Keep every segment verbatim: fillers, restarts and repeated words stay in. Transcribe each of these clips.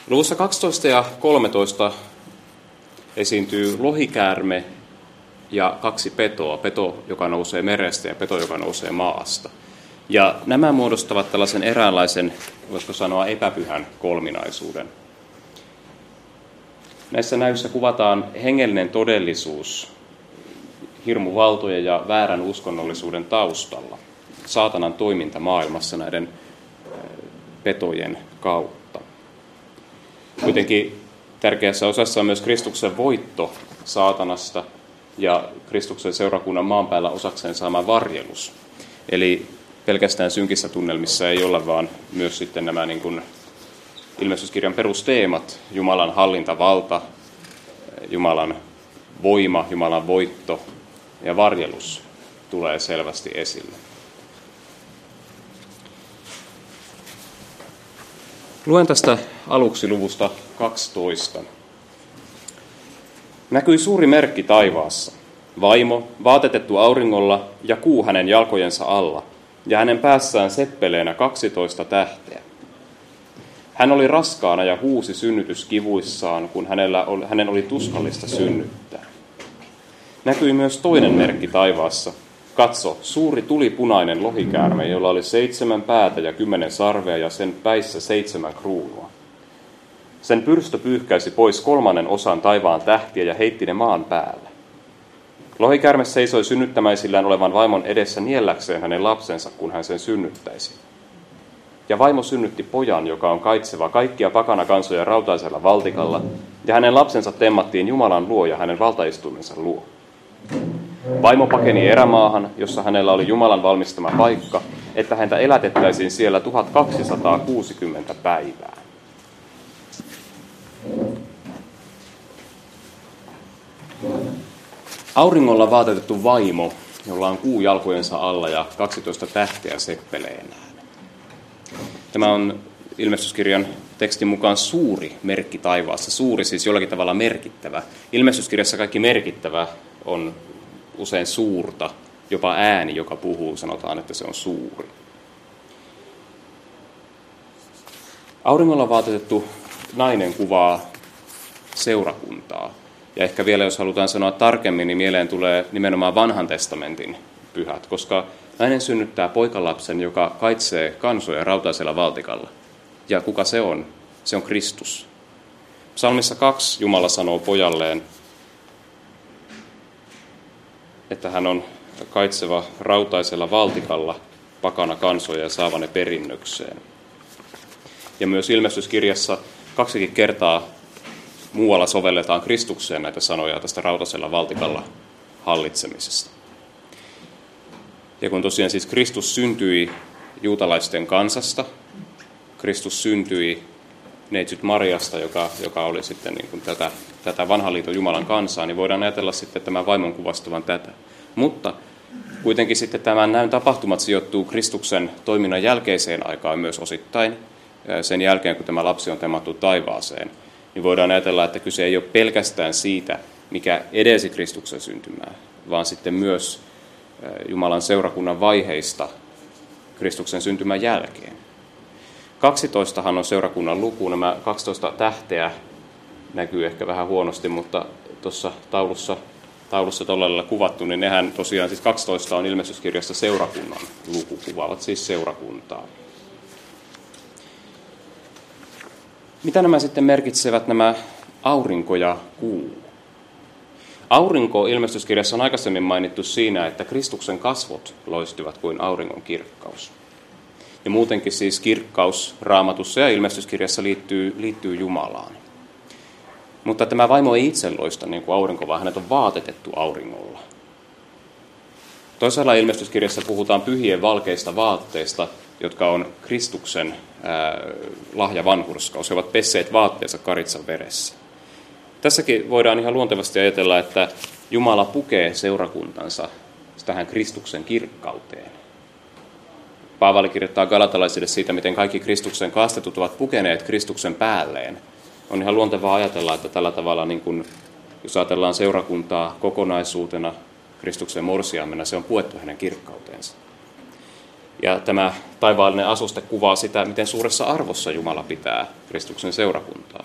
Luvussa kaksitoista ja kolmetoista esiintyy lohikäärme ja kaksi petoa, peto, joka nousee merestä ja peto, joka nousee maasta. Ja nämä muodostavat tällaisen eräänlaisen, voisiko sanoa, epäpyhän kolminaisuuden. Näissä näyssä kuvataan hengellinen todellisuus hirmuvaltojen ja väärän uskonnollisuuden taustalla, saatanan toiminta maailmassa näiden petojen kautta. Kuitenkin tärkeässä osassa on myös Kristuksen voitto saatanasta ja Kristuksen seurakunnan maan päällä osakseen saama varjelus. Eli pelkästään synkissä tunnelmissa ei olla, vaan myös sitten nämä niin kuin ilmestyskirjan perusteemat, Jumalan hallintavalta, Jumalan voima, Jumalan voitto ja varjelus tulee selvästi esille. Luen tästä aluksi luvusta kaksitoista. Näkyi suuri merkki taivaassa. Vaimo, vaatetettu auringolla ja kuu hänen jalkojensa alla, ja hänen päässään seppeleenä kaksitoista tähteä. Hän oli raskaana ja huusi synnytyskivuissaan, kun hänellä oli, hänen oli tuskallista synnyttää. Näkyi myös toinen merkki taivaassa. Katso, suuri tulipunainen lohikäärme, jolla oli seitsemän päätä ja kymmenen sarvea ja sen päissä seitsemän kruunua. Sen pyrstö pyyhkäisi pois kolmannen osan taivaan tähtiä ja heitti ne maan päälle. Lohikäärme seisoi synnyttämäisillään olevan vaimon edessä nielläkseen hänen lapsensa, kun hän sen synnyttäisi. Ja vaimo synnytti pojan, joka on kaitseva kaikkia pakanakansoja rautaisella valtikalla, ja hänen lapsensa temmattiin Jumalan luo ja hänen valtaistuimensa luo. Vaimo pakeni erämaahan, jossa hänellä oli Jumalan valmistama paikka, että häntä elätettäisiin siellä tuhatkaksisataakuusikymmentä päivää. Auringolla vaatetettu vaimo, jolla on kuu jalkojensa alla ja kaksitoista tähteä seppeleenään. Tämä on ilmestyskirjan tekstin mukaan suuri merkki taivaassa. Suuri siis jollakin tavalla merkittävä. Ilmestyskirjassa kaikki merkittävä on usein suurta. Jopa ääni, joka puhuu, sanotaan, että se on suuri. Auringolla vaatetettu nainen kuvaa seurakuntaa. Ja ehkä vielä, jos halutaan sanoa tarkemmin, niin mieleen tulee nimenomaan vanhan testamentin pyhät, koska nainen synnyttää poikalapsen, joka kaitsee kansoja rautaisella valtikalla. Ja kuka se on? Se on Kristus. Psalmissa kaksi Jumala sanoo pojalleen, että hän on kaitseva rautaisella valtikalla pakana kansoja ja saava ne perinnökseen. Ja myös ilmestyskirjassa kaksikin kertaa muualla sovelletaan Kristukseen näitä sanoja tästä rautaisella valtikalla hallitsemisesta. Ja kun tosiaan siis Kristus syntyi juutalaisten kansasta, Kristus syntyi neitsyt Mariasta, joka, joka oli sitten niin kuin tätä, tätä vanhan liiton Jumalan kansaa, niin voidaan ajatella sitten tämän vaimon kuvastavan tätä. Mutta kuitenkin sitten tämän näyn tapahtumat sijoittuu Kristuksen toiminnan jälkeiseen aikaan myös osittain, sen jälkeen kun tämä lapsi on temmattu taivaaseen. Niin voidaan ajatella, että kyse ei ole pelkästään siitä, mikä edelsi Kristuksen syntymää, vaan sitten myös Jumalan seurakunnan vaiheista Kristuksen syntymän jälkeen. kaksitoistahan on seurakunnan luku. Nämä kaksitoista tähteä näkyy ehkä vähän huonosti, mutta tuossa taulussa, taulussa tuolla kuvattu, niin nehän tosiaan siis kaksitoista on ilmestyskirjassa seurakunnan luku, kuvaavat siis seurakuntaa. Mitä nämä sitten merkitsevät, nämä aurinko ja kuu? Aurinko ilmestyskirjassa on aikaisemmin mainittu siinä, että Kristuksen kasvot loistivat kuin auringon kirkkaus. Ja muutenkin siis kirkkaus Raamatussa ja ilmestyskirjassa liittyy, liittyy Jumalaan. Mutta tämä vaimo ei itse loista niin kuin aurinko, vaan hänet on vaatetettu auringolla. Toisaalla ilmestyskirjassa puhutaan pyhien valkeista vaatteista, jotka on Kristuksen ää, lahja vanhurskaus. He ovat pesseet vaatteensa karitsan veressä. Tässäkin voidaan ihan luontevasti ajatella, että Jumala pukee seurakuntansa tähän Kristuksen kirkkauteen. Paavali kirjoittaa galatalaisille siitä, miten kaikki Kristuksen kastetut ovat pukeneet Kristuksen päälleen. On ihan luontevaa ajatella, että tällä tavalla, niin kun, jos ajatellaan seurakuntaa kokonaisuutena Kristuksen morsiamena, se on puettu hänen kirkkauteensa. Ja tämä taivaallinen asuste kuvaa sitä, miten suuressa arvossa Jumala pitää Kristuksen seurakuntaa.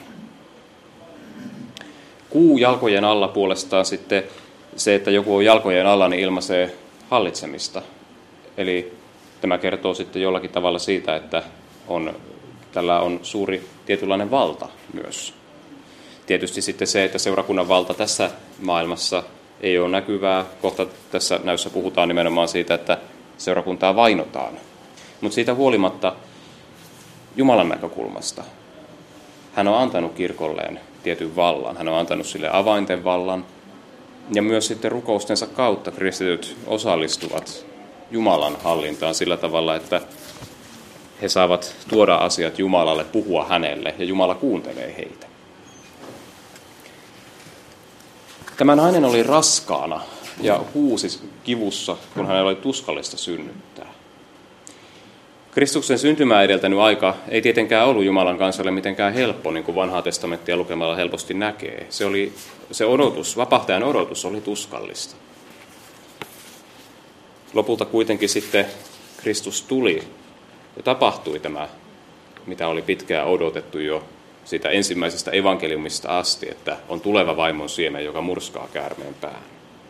Kuu jalkojen alla puolestaan sitten se, että joku on jalkojen alla, niin ilmaisee hallitsemista. Eli tämä kertoo sitten jollakin tavalla siitä, että on, tällä on suuri tietynlainen valta myös. Tietysti sitten se, että seurakunnan valta tässä maailmassa ei ole näkyvää. Kohta tässä näyssä puhutaan nimenomaan siitä, että seurakuntaa vainotaan. Mutta siitä huolimatta Jumalan näkökulmasta hän on antanut kirkolleen tietyn vallan. Hän on antanut sille avainten vallan. Ja myös sitten rukoustensa kautta kristityt osallistuvat Jumalan hallintaan sillä tavalla, että he saavat tuoda asiat Jumalalle, puhua hänelle ja Jumala kuuntelee heitä. Tämä nainen oli raskaana ja huusi kivussa, kun hänellä oli tuskallista synnyttää. Kristuksen syntymää edeltänyt aika ei tietenkään ollut Jumalan kansalle mitenkään helppo, niin kuin vanhaa testamenttia lukemalla helposti näkee. Se, oli, se odotus, vapahtajan odotus oli tuskallista. Lopulta kuitenkin sitten Kristus tuli ja tapahtui tämä, mitä oli pitkään odotettu jo siitä ensimmäisestä evankeliumista asti, että on tuleva vaimon siemen, joka murskaa käärmeen pään.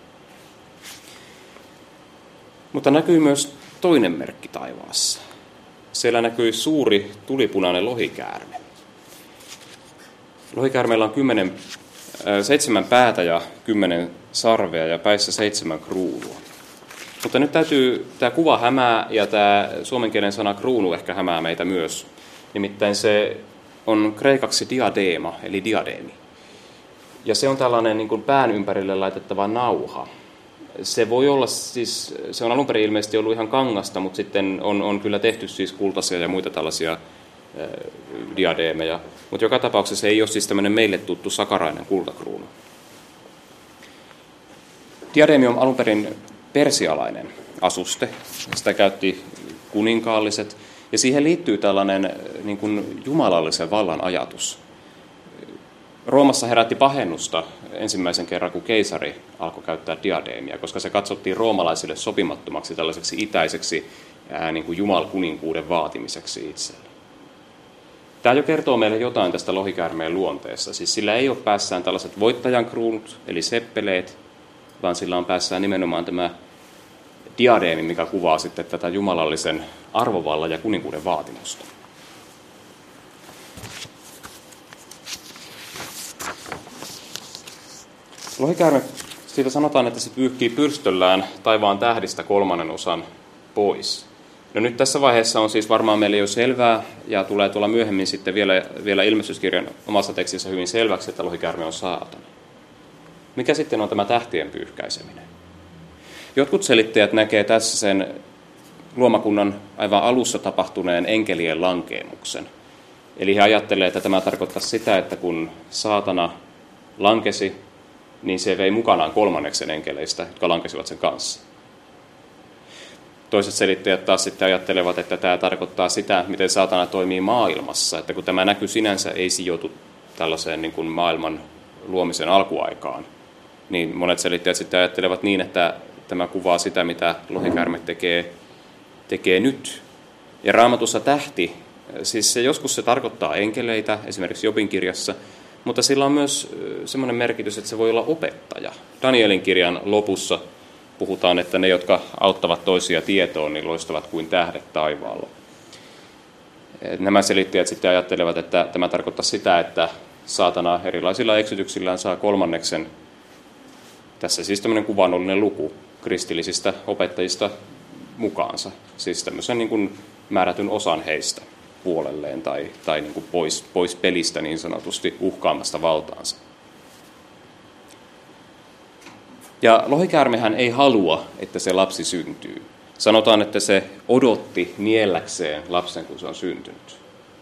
Mutta näkyy myös toinen merkki taivaassa. Siellä näkyi suuri tulipunainen lohikäärme. Lohikäärmeellä on kymmenen, äh, seitsemän päätä ja kymmenen sarvea ja päissä seitsemän kruunua. Mutta nyt täytyy, tämä kuva hämää ja tämä suomenkielinen sana kruunu ehkä hämää meitä myös. Nimittäin se on kreikaksi diadeema, eli diadeemi. Ja se on tällainen niin kuin pään ympärille laitettava nauha. Se voi olla siis, se on alun perin ilmeisesti ollut ihan kangasta, mutta sitten on, on kyllä tehty siis kultaisia ja muita tällaisia äh, diadeemeja. Mutta joka tapauksessa se ei ole siis tämmöinen meille tuttu sakarainen kultakruunu. Diadeemi on alun perin persialainen asuste. Sitä käytti kuninkaalliset. Ja siihen liittyy tällainen niin kuin jumalallisen vallan ajatus. Roomassa herätti pahennusta ensimmäisen kerran, kun keisari alkoi käyttää diadeemia, koska se katsottiin roomalaisille sopimattomaksi tällaiseksi itäiseksi ää, niin kuin jumalkuninkuuden vaatimiseksi itselle. Tämä jo kertoo meille jotain tästä lohikäärmeen luonteesta. Siis sillä ei ole päässään tällaiset voittajan kruunut, eli seppeleet, vaan sillä on päässään nimenomaan tämä diadeemi, mikä kuvaa sitten tätä jumalallisen arvovallan ja kuninkuuden vaatimusta. Lohikäärme, siitä sanotaan, että se pyyhkii pyrstöllään taivaan tähdistä kolmannen osan pois. No nyt tässä vaiheessa on siis varmaan meille jo selvää, ja tulee tulla myöhemmin sitten vielä, vielä ilmestyskirjan omassa tekstissä hyvin selväksi, että lohikäärme on saatana. Mikä sitten on tämä tähtien pyyhkäiseminen? Jotkut selittäjät näkee tässä sen luomakunnan aivan alussa tapahtuneen enkelien lankeemuksen. Eli he ajattelee, että tämä tarkoittaa sitä, että kun saatana lankesi, niin se vei mukanaan kolmanneksen enkeleistä, jotka lankesivat sen kanssa. Toiset selittäjät taas sitten ajattelevat, että tämä tarkoittaa sitä, miten saatana toimii maailmassa, että kun tämä näky sinänsä ei sijoitu tällaiseen niin kuin maailman luomisen alkuaikaan, niin monet selittäjät sitten ajattelevat niin, että tämä kuvaa sitä, mitä lohikäärme tekee, tekee nyt. Ja Raamatussa tähti, siis se, joskus se tarkoittaa enkeleitä, esimerkiksi Jobin kirjassa, mutta sillä on myös semmoinen merkitys, että se voi olla opettaja. Danielin kirjan lopussa puhutaan, että ne, jotka auttavat toisia tietoon, niin loistavat kuin tähdet taivaalla. Nämä selittäjät sitten ajattelevat, että tämä tarkoittaa sitä, että saatana erilaisilla eksytyksillään saa kolmanneksen. Tässä siis tämmöinen kuvaannollinen luku kristillisistä opettajista mukaansa, siis tämmöisen niin kuin määrätyn osan heistä puolelleen tai, tai niin kuin pois, pois pelistä niin sanotusti uhkaamasta valtaansa. Ja lohikäärmehän ei halua, että se lapsi syntyy. Sanotaan, että se odotti nielläkseen lapsen, kun se on syntynyt.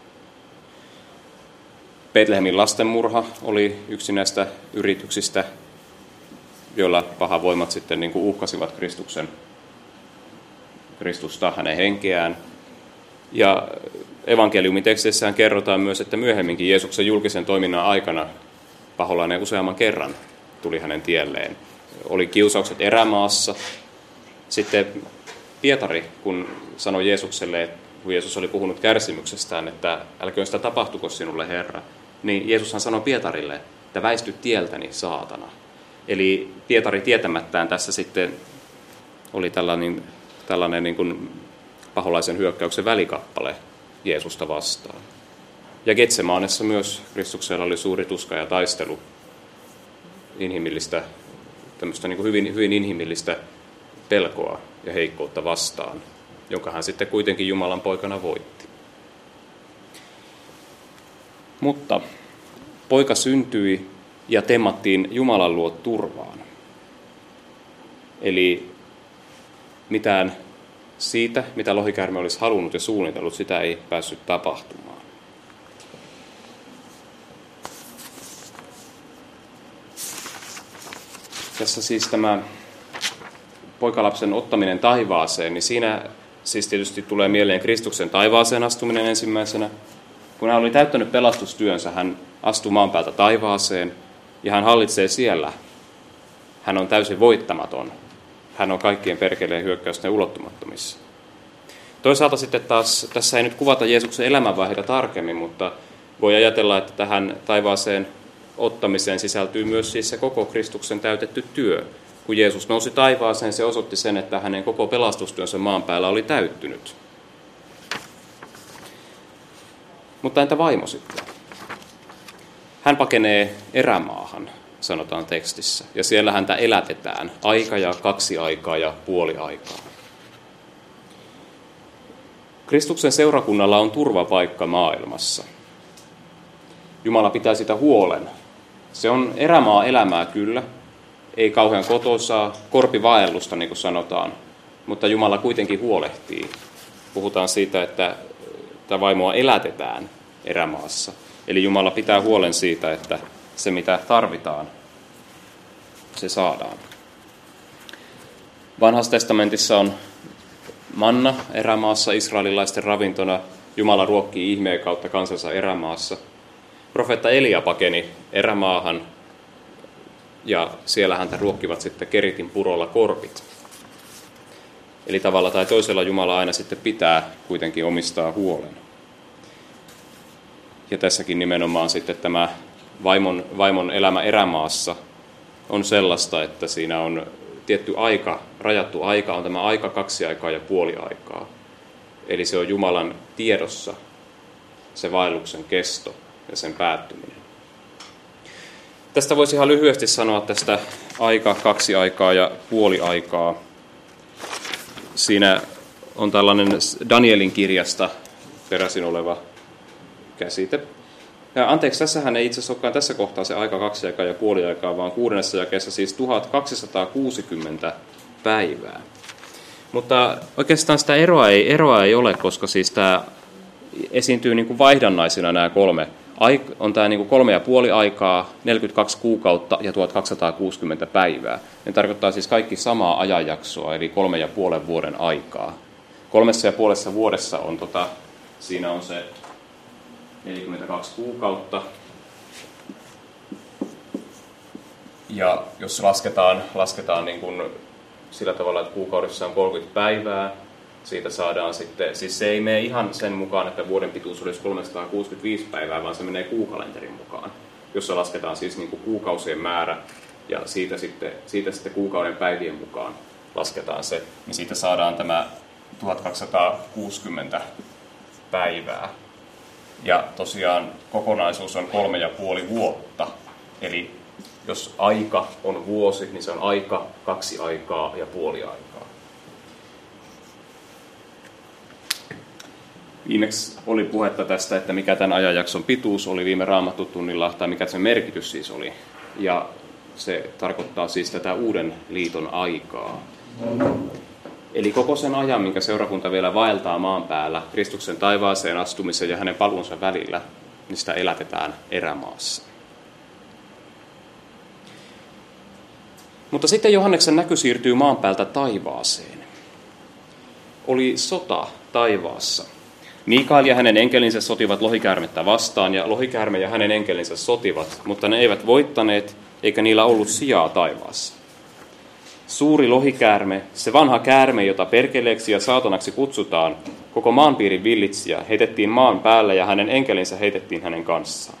Betlehemin lastenmurha oli yksi näistä yrityksistä, joilla pahavoimat sitten niin kuin uhkasivat Kristuksen, Kristusta, hänen henkeään. Ja evankeliumin teksteissään kerrotaan myös, että myöhemminkin Jeesuksen julkisen toiminnan aikana paholainen useamman kerran tuli hänen tielleen. Oli kiusaukset erämaassa. Sitten Pietari, kun sanoi Jeesukselle, kun Jeesus oli puhunut kärsimyksestään, että älköön sitä tapahtuko sinulle, Herra, niin Jeesushan sanoi Pietarille, että väisty tieltäni, saatana. Eli Pietari tietämättään tässä sitten oli tällainen, tällainen niin kuin paholaisen hyökkäyksen välikappale Jeesusta vastaan. Ja Getsemaanessa myös Kristuksella oli suuri tuska ja taistelu, inhimillistä, tämmöistä niin kuin hyvin, hyvin inhimillistä pelkoa ja heikkoutta vastaan, jonka hän sitten kuitenkin Jumalan poikana voitti. Mutta poika syntyi ja temmattiin Jumalan luo turvaan. Eli mitään siitä, mitä lohikäärme olisi halunnut ja suunnitellut, sitä ei päässyt tapahtumaan. Tässä siis tämä poikalapsen ottaminen taivaaseen, niin siinä siis tietysti tulee mieleen Kristuksen taivaaseen astuminen ensimmäisenä. Kun hän oli täyttänyt pelastustyönsä, hän astui maan päältä taivaaseen ja hän hallitsee siellä. Hän on täysin voittamaton. Hän on kaikkien perkeleen hyökkäysten ulottumattomissa. Toisaalta sitten taas, tässä ei nyt kuvata Jeesuksen elämänvaiheita tarkemmin, mutta voi ajatella, että tähän taivaaseen ottamiseen sisältyy myös siis se koko Kristuksen täytetty työ. Kun Jeesus nousi taivaaseen, se osoitti sen, että hänen koko pelastustyönsä maan päällä oli täyttynyt. Mutta entä vaimo sitten? Hän pakenee erämaahan, sanotaan tekstissä, ja siellä häntä elätetään aika ja kaksi aikaa ja puoli aikaa. Kristuksen seurakunnalla on turvapaikka maailmassa. Jumala pitää sitä huolen. Se on erämaa elämää kyllä, ei kauhean kotoisaa, korpivaellusta niin kuin sanotaan, mutta Jumala kuitenkin huolehtii. Puhutaan siitä, että tätä vaimoa elätetään erämaassa. Eli Jumala pitää huolen siitä, että se mitä tarvitaan, se saadaan. Vanhassa testamentissa on manna erämaassa israelilaisten ravintona. Jumala ruokkii ihmeen kautta kansansa erämaassa. Profeetta Elia pakeni erämaahan ja siellä häntä ruokkivat sitten Keritin purolla korpit. Eli tavalla tai toisella Jumala aina sitten pitää kuitenkin omistaa huolen. Ja tässäkin nimenomaan sitten tämä vaimon, vaimon elämä erämaassa on sellaista, että siinä on tietty aika, rajattu aika, on tämä aika, kaksi aikaa ja puoli aikaa. Eli se on Jumalan tiedossa, se vaelluksen kesto ja sen päättyminen. Tästä voisi ihan lyhyesti sanoa tästä aika, kaksi aikaa ja puoli aikaa. Siinä on tällainen Danielin kirjasta peräisin oleva käsite. Ja anteeksi, tässähän ei itse asiassa olekaan tässä kohtaa se aika, kaksi aikaa ja puoli aikaa, vaan kuudennessa jakeessa siis tuhatkaksisataakuusikymmentä päivää. Mutta oikeastaan sitä eroa ei, eroa ei ole, koska siis tämä esiintyy niin kuin vaihdannaisina nämä kolme. On tämä niin kuin kolme ja puoli aikaa, neljäkymmentäkaksi kuukautta ja tuhatkaksisataakuusikymmentä päivää. Ne tarkoittaa siis kaikki samaa ajanjaksoa, eli kolme ja puolen vuoden aikaa. Kolmessa ja puolessa vuodessa on, tota, siinä on se neljäkymmentäkaksi kuukautta. Ja jos lasketaan, lasketaan niin kuin sillä tavalla, että kuukaudessa on kolmekymmentä päivää, siitä saadaan sitten, siis se ei mene ihan sen mukaan, että vuoden pituus olisi kolmesataakuusikymmentäviisi päivää, vaan se menee kuukalenterin mukaan, jossa lasketaan siis niin kuin kuukausien määrä ja siitä sitten, siitä sitten kuukauden päivien mukaan lasketaan se, niin siitä saadaan tämä tuhatkaksisataakuusikymmentä päivää. Ja tosiaan kokonaisuus on kolme ja puoli vuotta, eli jos aika on vuosi, niin se on aika, kaksi aikaa ja puoli aikaa. Viimeksi oli puhetta tästä, että mikä tämän ajanjakson pituus oli viime Raamattutunnilla, tai mikä sen merkitys siis oli. Ja se tarkoittaa siis tätä uuden liiton aikaa. Eli koko sen ajan, minkä seurakunta vielä vaeltaa maan päällä, Kristuksen taivaaseen astumisen ja hänen paluunsa välillä, niin sitä elätetään erämaassa. Mutta sitten Johanneksen näky siirtyy maan päältä taivaaseen. Oli sota taivaassa. Mikael ja hänen enkelinsä sotivat lohikäärmettä vastaan, ja lohikäärme ja hänen enkelinsä sotivat, mutta ne eivät voittaneet, eikä niillä ollut sijaa taivaassa. suuri lohikäärme, se vanha käärme, jota perkeleeksi ja saatanaksi kutsutaan, koko maanpiirin villitsijä, heitettiin maan päälle ja hänen enkelinsä heitettiin hänen kanssaan.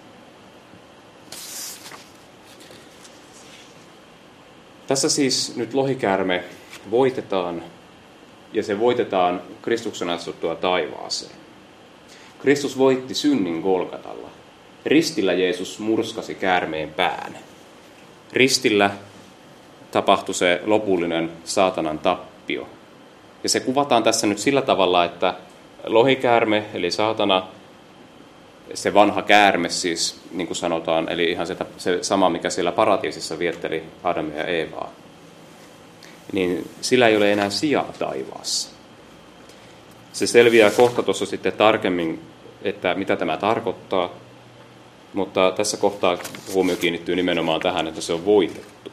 Tässä siis nyt lohikäärme voitetaan, ja se voitetaan Kristuksen astuttua taivaaseen. Kristus voitti synnin Golgatalla. Ristillä Jeesus murskasi käärmeen pään. Ristillä tapahtui se lopullinen saatanan tappio. Ja se kuvataan tässä nyt sillä tavalla, että lohikäärme, eli saatana, se vanha käärme siis, niin kuin sanotaan, eli ihan se, se sama, mikä siellä paratiisissa vietteli Adamia ja Eevaa, niin sillä ei ole enää sijaa taivaassa. Se selviää kohta tuossa sitten tarkemmin, että mitä tämä tarkoittaa, mutta tässä kohtaa huomio kiinnittyy nimenomaan tähän, että se on voitettu.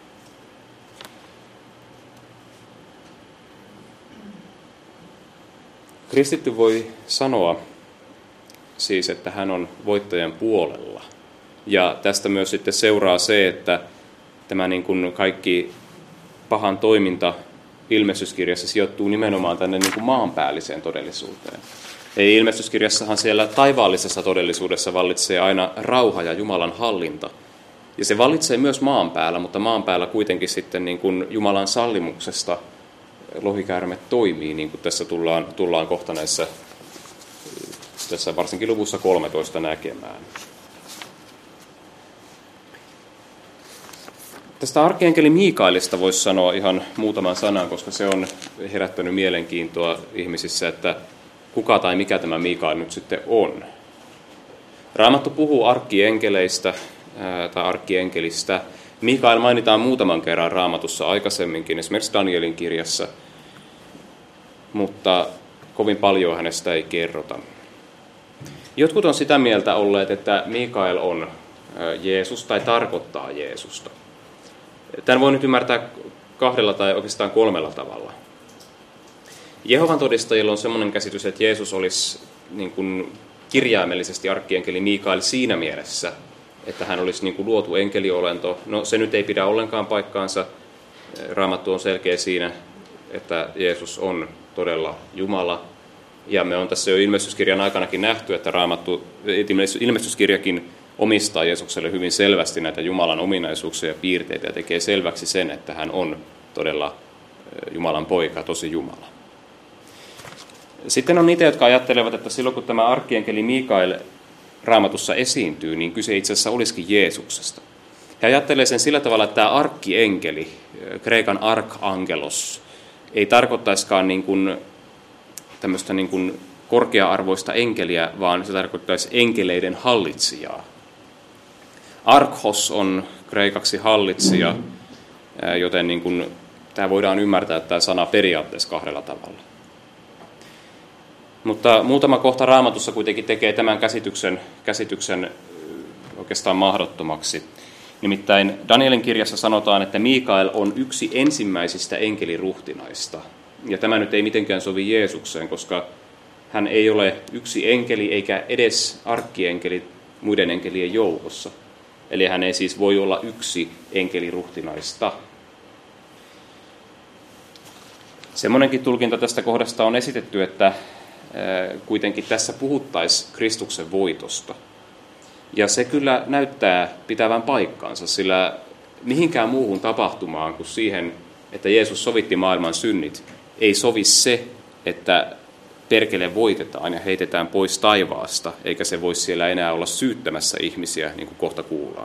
Kristitty voi sanoa siis, että hän on voittajan puolella. Ja tästä myös sitten seuraa se, että tämä niin kuin kaikki pahan toiminta ilmestyskirjassa sijoittuu nimenomaan tänne niin kuin maanpäälliseen todellisuuteen. Ei ilmestyskirjassahan siellä taivaallisessa todellisuudessa vallitsee aina rauha ja Jumalan hallinta. Ja se vallitsee myös maan päällä, mutta maan päällä kuitenkin sitten niin kuin Jumalan sallimuksesta lohikäärme toimii, niin kuin tässä tullaan, tullaan kohta näissä, tässä varsinkin luvussa kolmetoista näkemään. Tästä arkienkeli Miikaelista voisi sanoa ihan muutaman sanan, koska se on herättänyt mielenkiintoa ihmisissä, että kuka tai mikä tämä Miikael nyt sitten on. Raamattu puhuu arkkienkeleistä ää, tai arkkienkelistä. Miikael mainitaan muutaman kerran Raamatussa aikaisemminkin, esimerkiksi Danielin kirjassa, mutta kovin paljon hänestä ei kerrota. Jotkut on sitä mieltä olleet, että Miikael on Jeesus tai tarkoittaa Jeesusta. Tämän voi nyt ymmärtää kahdella tai oikeastaan kolmella tavalla. Jehovan todistajilla on sellainen käsitys, että Jeesus olisi niin kuin kirjaimellisesti arkkienkeli Miikael siinä mielessä, että hän olisi niin kuin luotu enkeliolento. No se nyt ei pidä ollenkaan paikkaansa. Raamattu on selkeä siinä, että Jeesus on todella Jumala. Ja me on tässä jo ilmestyskirjan aikanakin nähty, että Raamattu, ilmestyskirjakin omistaa Jeesukselle hyvin selvästi näitä Jumalan ominaisuuksia ja piirteitä ja tekee selväksi sen, että hän on todella Jumalan poika, tosi Jumala. Sitten on niitä, jotka ajattelevat, että silloin kun tämä arkkienkeli Miikael Raamatussa esiintyy, niin kyse itse asiassa olisikin Jeesuksesta. He ajattelee sen sillä tavalla, että tämä arkkienkeli, kreikan arkangelos, ei tarkoittaisikaan niin kuin tämmöistä niin kuin korkea-arvoista enkeliä, vaan se tarkoittaisi enkeleiden hallitsijaa. Arkhos on kreikaksi hallitsija, joten niin kuin, tämä voidaan ymmärtää tämä sana periaatteessa kahdella tavalla. Mutta muutama kohta Raamatussa kuitenkin tekee tämän käsityksen, käsityksen oikeastaan mahdottomaksi. Nimittäin Danielin kirjassa sanotaan, että Miikael on yksi ensimmäisistä enkeliruhtinaista. Ja tämä nyt ei mitenkään sovi Jeesukseen, koska hän ei ole yksi enkeli eikä edes arkkienkeli muiden enkelien joukossa. Eli hän ei siis voi olla yksi enkeliruhtinaista. Semmoinenkin tulkinta tästä kohdasta on esitetty, että kuitenkin tässä puhuttaisiin Kristuksen voitosta. Ja se kyllä näyttää pitävän paikkaansa, sillä mihinkään muuhun tapahtumaan kuin siihen, että Jeesus sovitti maailman synnit, ei sovi se, että perkele voitetaan ja heitetään pois taivaasta, eikä se voi siellä enää olla syyttämässä ihmisiä, niin kuin kohta kuullaan.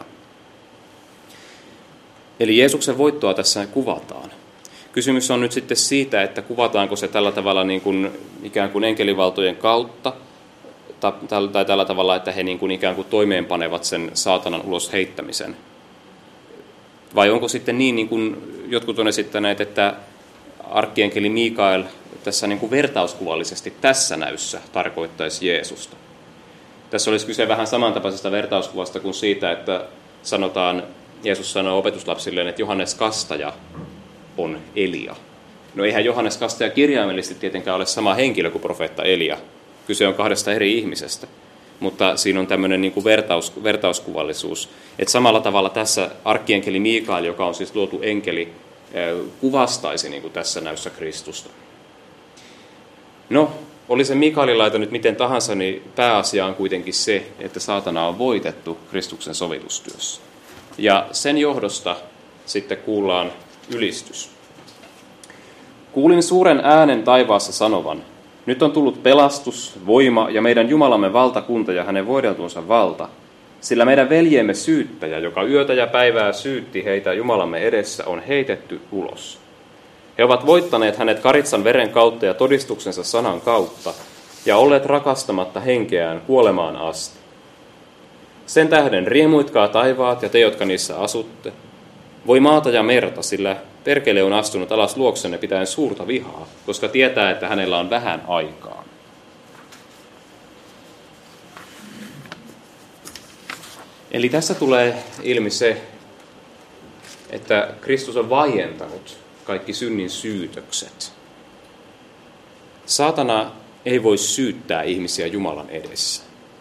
Eli Jeesuksen voittoa tässä kuvataan. Kysymys on nyt sitten siitä, että kuvataanko se tällä tavalla niin kuin ikään kuin enkelivaltojen kautta, tai tällä tavalla, että he niin kuin ikään kuin toimeenpanevat sen saatanan ulos heittämisen. Vai onko sitten niin, niin kuin jotkut on esittäneet, että arkkienkeli Miikael tässä niin kuin vertauskuvallisesti tässä näyssä tarkoittaisi Jeesusta. Tässä olisi kyse vähän samantapaisesta vertauskuvasta kuin siitä, että sanotaan, Jeesus sanoo opetuslapsilleen, että Johannes Kastaja on Elia. No eihän Johannes Kastaja kirjaimellisesti tietenkään ole sama henkilö kuin profeetta Elia. Kyse on kahdesta eri ihmisestä, mutta siinä on tämmöinen niin kuin vertaus, vertauskuvallisuus. Että samalla tavalla tässä arkkienkeli Miikael, joka on siis luotu enkeli, kuvastaisi niin kuin tässä näyssä Kristusta. No, oli se Mikaelin nyt miten tahansa, niin pääasia on kuitenkin se, että saatana on voitettu Kristuksen sovitustyössä. Ja sen johdosta sitten kuullaan ylistys. Kuulin suuren äänen taivaassa sanovan, nyt on tullut pelastus, voima ja meidän Jumalamme valtakunta ja hänen voideltunsa valta, sillä meidän veljemme syyttäjä, joka yötä ja päivää syytti heitä Jumalamme edessä, on heitetty ulos. He ovat voittaneet hänet karitsan veren kautta ja todistuksensa sanan kautta ja olleet rakastamatta henkeään kuolemaan asti. Sen tähden riemuitkaa taivaat ja te, jotka niissä asutte. Voi maata ja merta, sillä perkele on astunut alas luoksenne pitäen suurta vihaa, koska tietää, että hänellä on vähän aikaa. Eli tässä tulee ilmi se, että Kristus on vaientanut kaikki synnin syytökset. Saatana ei voi syyttää ihmisiä Jumalan edessä.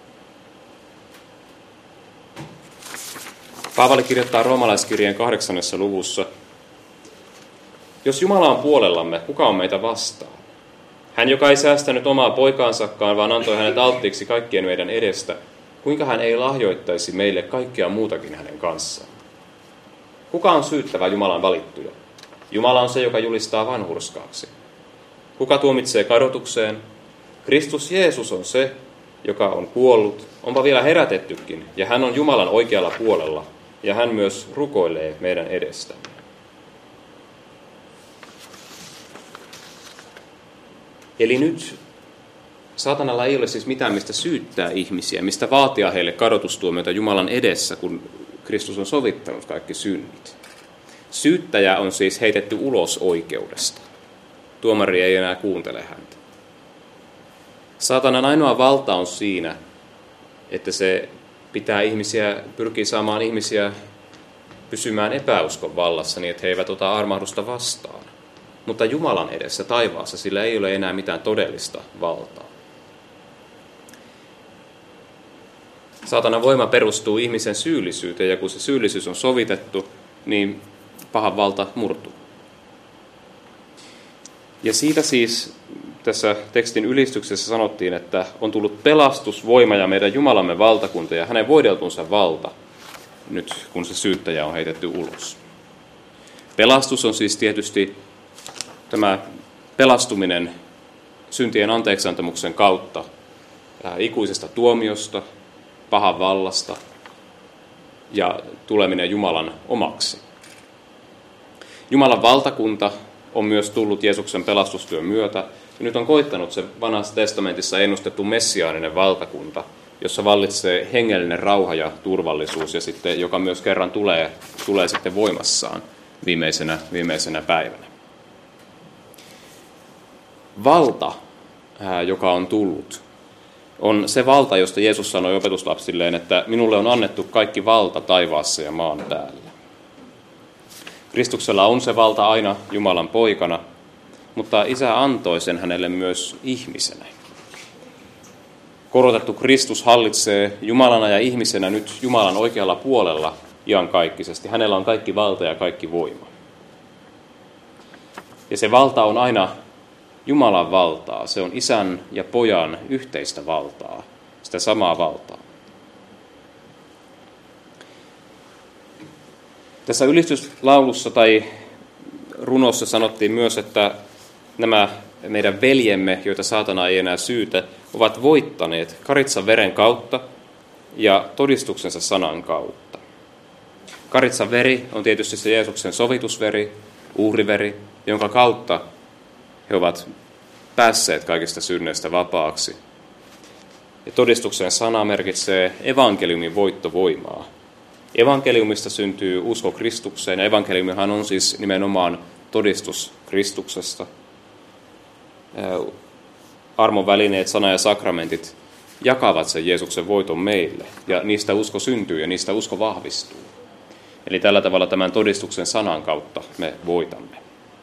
Paavali kirjoittaa roomalaiskirjeen kahdeksannessa luvussa, jos Jumala on puolellamme, kuka on meitä vastaan? Hän, joka ei säästänyt omaa poikaansakaan, vaan antoi hänet alttiiksi kaikkien meidän edestä, kuinka hän ei lahjoittaisi meille kaikkea muutakin hänen kanssaan? Kuka on syyttävä Jumalan valittuja? Jumala on se, joka julistaa vanhurskaaksi. Kuka tuomitsee kadotukseen? Kristus Jeesus on se, joka on kuollut, onpa vielä herätettykin, ja hän on Jumalan oikealla puolella, ja hän myös rukoilee meidän edestämme. Eli nyt saatanalla ei ole siis mitään, mistä syyttää ihmisiä, mistä vaatia heille kadotustuomioita Jumalan edessä, kun Kristus on sovittanut kaikki synnit. Syyttäjä on siis heitetty ulos oikeudesta. Tuomari ei enää kuuntele häntä. Saatanan ainoa valta on siinä, että se pitää ihmisiä, pyrkii saamaan ihmisiä pysymään epäuskon vallassa niin, että he eivät ota armahdusta vastaan. Mutta Jumalan edessä taivaassa sillä ei ole enää mitään todellista valtaa. Saatanan voima perustuu ihmisen syyllisyyteen, ja kun se syyllisyys on sovitettu, niin pahan valta murtuu. Ja siitä siis tässä tekstin ylistyksessä sanottiin, että on tullut pelastus, voima ja meidän Jumalamme valtakunta ja hänen voideltunsa valta, nyt kun se syyttäjä on heitetty ulos. Pelastus on siis tietysti tämä pelastuminen syntien anteeksiantamuksen kautta ikuisesta tuomiosta, pahan vallasta ja tuleminen Jumalan omaksi. Jumalan valtakunta on myös tullut Jeesuksen pelastustyön myötä, ja nyt on koittanut se vanhassa testamentissa ennustettu messiaaninen valtakunta, jossa vallitsee hengellinen rauha ja turvallisuus, ja sitten, joka myös kerran tulee, tulee sitten voimassaan viimeisenä, viimeisenä päivänä. Valta, joka on tullut, on se valta, josta Jeesus sanoi opetuslapsilleen, että minulle on annettu kaikki valta taivaassa ja maan päällä. Kristuksella on se valta aina Jumalan poikana, mutta Isä antoi sen hänelle myös ihmisenä. Korotettu Kristus hallitsee Jumalana ja ihmisenä nyt Jumalan oikealla puolella iankaikkisesti. Hänellä on kaikki valta ja kaikki voima. Ja se valta on aina Jumalan valtaa. Se on Isän ja Pojan yhteistä valtaa, sitä samaa valtaa. Tässä ylistyslaulussa tai runossa sanottiin myös, että nämä meidän veljemme, joita saatana ei enää syytä, ovat voittaneet karitsan veren kautta ja todistuksensa sanan kautta. Karitsan veri on tietysti se Jeesuksen sovitusveri, uhriveri, jonka kautta he ovat päässeet kaikista synneistä vapaaksi. Ja todistuksen sana merkitsee evankeliumin voittovoimaa. Evankeliumista syntyy usko Kristukseen, ja evankeliumihan on siis nimenomaan todistus Kristuksesta. Armon välineet, sana ja sakramentit jakavat sen Jeesuksen voiton meille, ja niistä usko syntyy ja niistä usko vahvistuu. Eli tällä tavalla tämän todistuksen sanan kautta me voitamme.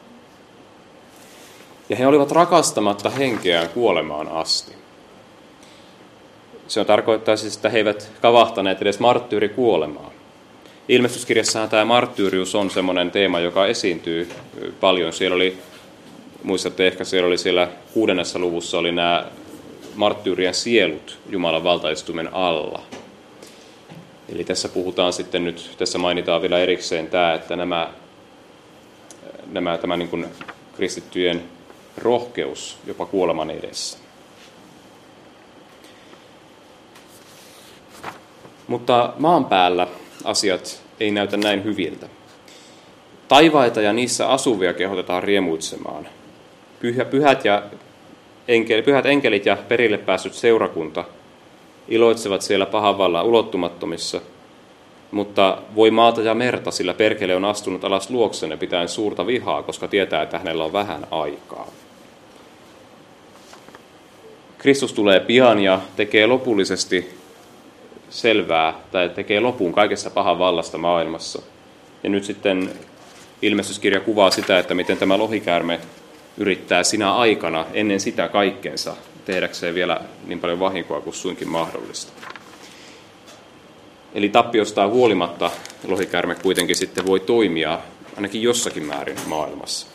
Ja he olivat rakastamatta henkeään kuolemaan asti. Se on tarkoittaa siis, että he eivät kavahtaneet edes marttyyrikuolemaa. Ilmestyskirjassahan tämä marttyyrius on semmoinen teema, joka esiintyy paljon. Siellä oli, muistatte ehkä, siellä oli siellä kuudennessa luvussa oli nämä marttyyrien sielut Jumalan valtaistuimen alla. Eli tässä puhutaan sitten nyt, tässä mainitaan vielä erikseen tämä, että nämä, nämä tämä niin kuin kristittyjen rohkeus jopa kuoleman edessä. Mutta maan päällä asiat ei näytä näin hyviltä. Taivaita ja niissä asuvia kehotetaan riemuitsemaan. Pyhä, pyhät, ja enkeli, pyhät enkelit ja perille päässyt seurakunta iloitsevat siellä pahan vallan ulottumattomissa, mutta voi maata ja merta, sillä perkele on astunut alas luoksenne pitäen suurta vihaa, koska tietää, että hänellä on vähän aikaa. Kristus tulee pian ja tekee lopullisesti selvää, tai tekee lopun kaikessa pahan vallasta maailmassa. Ja nyt sitten ilmestyskirja kuvaa sitä, että miten tämä lohikäärme yrittää sinä aikana ennen sitä kaikkensa tehdäkseen vielä niin paljon vahinkoa kuin suinkin mahdollista. Eli tappiostaan huolimatta lohikäärme kuitenkin sitten voi toimia ainakin jossakin määrin maailmassa.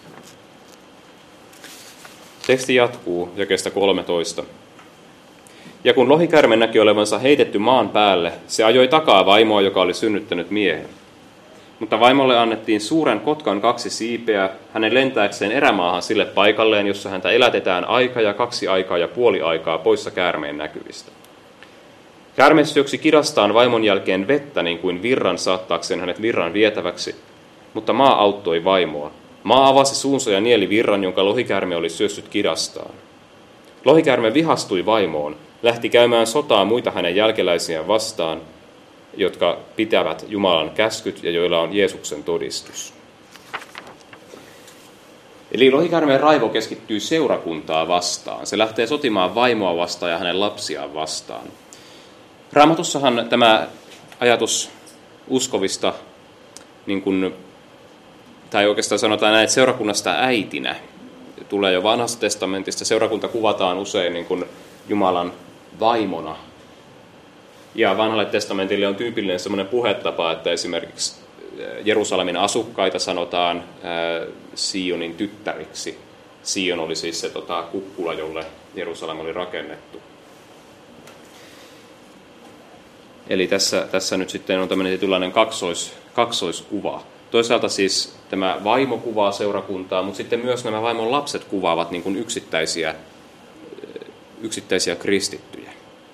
Teksti jatkuu jakeesta kolmetoista. Ja kun lohikäärme näki olevansa heitetty maan päälle, se ajoi takaa vaimoa, joka oli synnyttänyt miehen. Mutta vaimolle annettiin suuren kotkan kaksi siipeä, hänen lentääkseen erämaahan sille paikalleen, jossa häntä elätetään aika ja kaksi aikaa ja puoli aikaa poissa käärmeen näkyvistä. Käärme syöksi kidastaan vaimon jälkeen vettä niin kuin virran saattaakseen hänet virran vietäväksi, mutta maa auttoi vaimoa. Maa avasi suunsa ja nieli virran, jonka lohikäärme oli syössyt kidastaan. Lohikäärme vihastui vaimoon, lähti käymään sotaa muita hänen jälkeläisiään vastaan, jotka pitävät Jumalan käskyt ja joilla on Jeesuksen todistus. Eli lohikäärmeen raivo keskittyy seurakuntaa vastaan. Se lähtee sotimaan vaimoa vastaan ja hänen lapsiaan vastaan. Raamatussahan tämä ajatus uskovista, niin kuin, tai oikeastaan sanotaan näin, että seurakunnasta äitinä, tulee jo vanhasta testamentista. Seurakunta kuvataan usein niin kuin Jumalan vaimona. Ja vanhalle testamentille on tyypillinen sellainen puhetapa, että esimerkiksi Jerusalemin asukkaita sanotaan ää, Sionin tyttäriksi. Sion oli siis se tota, kukkula, jolle Jerusalem oli rakennettu. Eli tässä, tässä nyt sitten on tämmöinen tietynlainen kaksois, kaksoiskuva. Toisaalta siis tämä vaimo kuvaa seurakuntaa, mutta sitten myös nämä vaimon lapset kuvaavat niin kuin yksittäisiä, yksittäisiä kristittyjä.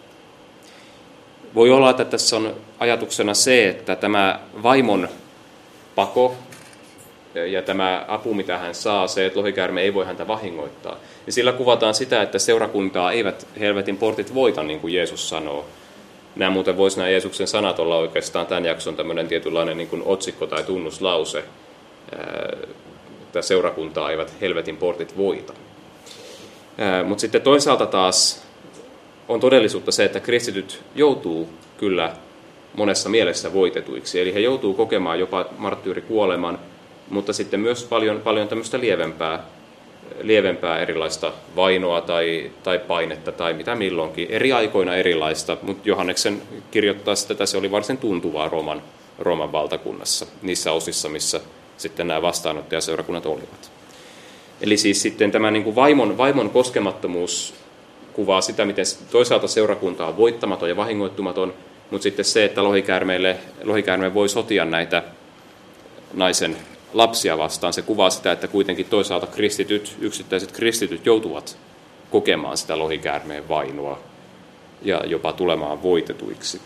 Voi olla, että tässä on ajatuksena se, että tämä vaimon pako ja tämä apu, mitä hän saa, se, että lohikäärme ei voi häntä vahingoittaa, niin sillä kuvataan sitä, että seurakuntaa eivät helvetin portit voita, niin kuin Jeesus sanoo. Nämä muuten voisi nämä Jeesuksen sanat olla oikeastaan tämän jakson tämmöinen tietynlainen niin kuin otsikko tai tunnuslause, että seurakuntaa eivät helvetin portit voita. Mutta sitten toisaalta taas on todellisuutta se, että kristityt joutuu kyllä monessa mielessä voitetuiksi. Eli he joutuu kokemaan jopa marttyyrikuoleman, mutta sitten myös paljon, paljon tämmöistä lievempää, lievempää erilaista vainoa tai, tai painetta tai mitä milloinkin. Eri aikoina erilaista, mutta Johanneksen kirjoittaa sitä, että se oli varsin tuntuvaa Rooman, Rooman valtakunnassa, niissä osissa, missä sitten nämä vastaanottajaseurakunnat olivat. Eli siis sitten tämä niin kuin vaimon, vaimon koskemattomuus kuvaa sitä, miten toisaalta seurakunta on voittamaton ja vahingoittumaton, mutta sitten se, että lohikäärmeille, lohikäärme voi sotia näitä naisen lapsia vastaan, se kuvaa sitä, että kuitenkin toisaalta kristityt, yksittäiset kristityt joutuvat kokemaan sitä lohikäärmeen vainoa ja jopa tulemaan voitetuiksi.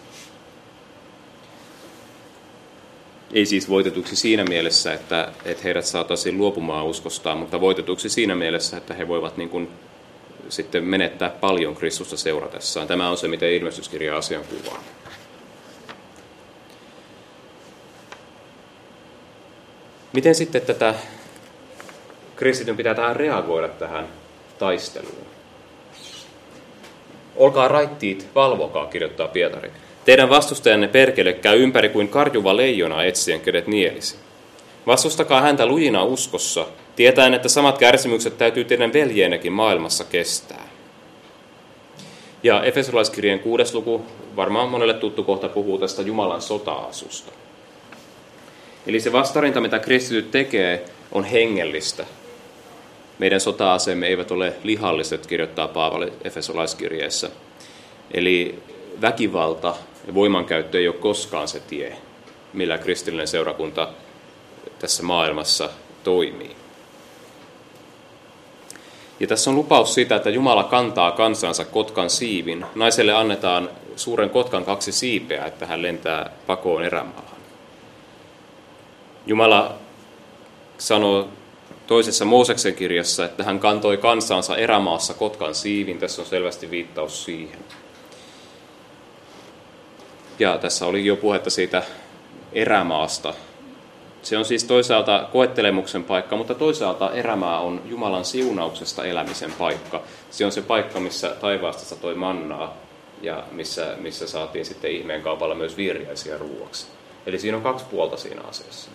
Ei siis voitetuksi siinä mielessä, että, että heidät saataisiin luopumaan uskostaan, mutta voitetuksi siinä mielessä, että he voivat niin kuin sitten menettää paljon Kristusta seuratessaan. Tämä on se, miten ilmestyskirja asian kuvaa. Miten sitten tätä kristityn pitää tähän reagoida tähän taisteluun? Olkaa raittiit, valvokaa, kirjoittaa Pietari. Teidän vastustajanne perkele käy ympäri kuin karjuva leijona etsien kenet nielisi. Vastustakaa häntä lujina uskossa, tietäen, että samat kärsimykset täytyy teidän veljeennäkin maailmassa kestää. Ja Efesolaiskirjeen kuudes luku, varmaan monelle tuttu kohta, puhuu tästä Jumalan sota-asusta. Eli se vastarinta, mitä kristityt tekee, on hengellistä. Meidän sota-asemme eivät ole lihalliset, kirjoittaa Paavali Efesolaiskirjeessä. Eli väkivalta ja voimankäyttö ei ole koskaan se tie, millä kristillinen seurakunta tässä maailmassa toimii. Ja tässä on lupaus siitä, että Jumala kantaa kansansa kotkan siivin. Naiselle annetaan suuren kotkan kaksi siipeä, että hän lentää pakoon erämaahan. Jumala sanoo toisessa Mooseksen kirjassa, että hän kantoi kansansa erämaassa kotkan siivin. Tässä on selvästi viittaus siihen. Ja tässä oli jo puhetta siitä erämaasta. Se on siis toisaalta koettelemuksen paikka, mutta toisaalta erämaa on Jumalan siunauksesta elämisen paikka. Se on se paikka, missä taivaasta satoi mannaa ja missä, missä saatiin sitten ihmeen kaupalla myös vieriäisiä ruuaksi. Eli siinä on kaksi puolta siinä asiassa.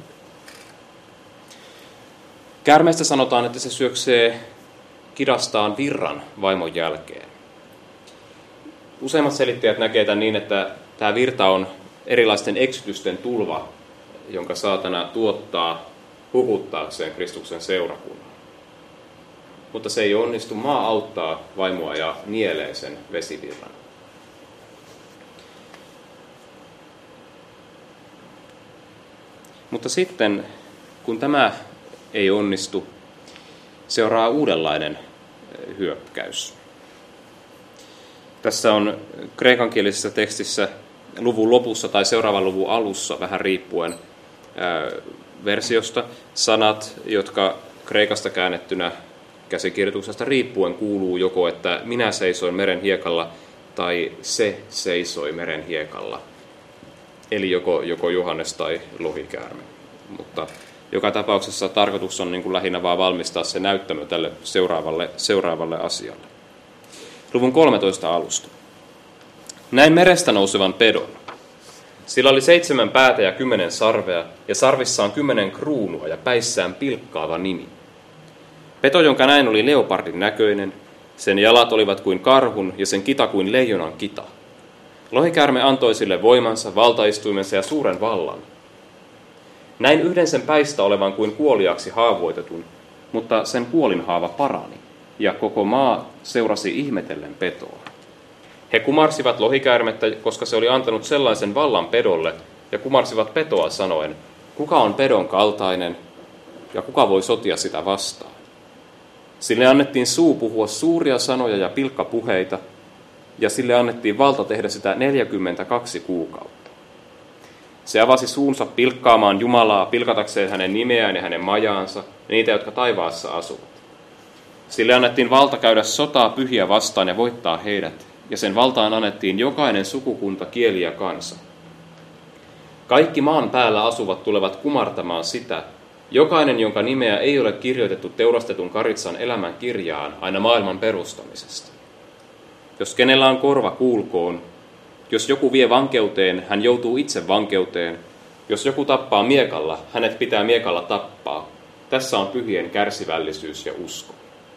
Käärmeestä sanotaan, että se syöksee kidastaan virran vaimon jälkeen. Useimmat selittäjät näkevät tämän niin, että tämä virta on erilaisten eksytysten tulva, jonka saatana tuottaa hukuttaakseen Kristuksen seurakunnan. Mutta se ei onnistu. Maa auttaa vaimoa ja nielee sen vesivirran. Mutta sitten, kun tämä ei onnistu, seuraa uudenlainen hyökkäys. Tässä on kreikankielisessä tekstissä luvun lopussa tai seuraavan luvun alussa, vähän riippuen ää, versiosta, sanat, jotka kreikasta käännettynä käsikirjoituksesta riippuen kuuluu joko, että minä seisoin meren hiekalla tai se seisoi meren hiekalla. Eli joko, joko Johannes tai lohikäärme. Mutta joka tapauksessa tarkoitus on niin kuin lähinnä vaan valmistaa se näyttämö tälle seuraavalle, seuraavalle asialle. Luvun kolmetoista alusta. Näin merestä nousevan pedon. Sillä oli seitsemän päätä ja kymmenen sarvea, ja sarvissaan kymmenen kruunua ja päissään pilkkaava nimi. Peto, jonka näin oli leopardin näköinen, sen jalat olivat kuin karhun ja sen kita kuin leijonan kita. Lohikäärme antoi sille voimansa, valtaistuimensa ja suuren vallan. Näin yhden sen päistä olevan kuin kuoliaksi haavoitetun, mutta sen kuolinhaava parani, ja koko maa seurasi ihmetellen petoa. He kumarsivat lohikäärmettä, koska se oli antanut sellaisen vallan pedolle, ja kumarsivat petoa sanoen, kuka on pedon kaltainen, ja kuka voi sotia sitä vastaan. Sille annettiin suu puhua suuria sanoja ja pilkkapuheita, ja sille annettiin valta tehdä sitä neljäkymmentäkaksi kuukautta. Se avasi suunsa pilkkaamaan Jumalaa, pilkatakseen hänen nimeään ja hänen majaansa, ja niitä, jotka taivaassa asuvat. Sille annettiin valta käydä sotaa pyhiä vastaan ja voittaa heidät, ja sen valtaan annettiin jokainen sukukunta, kieli ja kansa. Kaikki maan päällä asuvat tulevat kumartamaan sitä, jokainen, jonka nimeä ei ole kirjoitettu teurastetun karitsan elämän kirjaan aina maailman perustamisesta. Jos kenellä on korva, kuulkoon. Jos joku vie vankeuteen, hän joutuu itse vankeuteen. Jos joku tappaa miekalla, hänet pitää miekalla tappaa. Tässä on pyhien kärsivällisyys ja usko.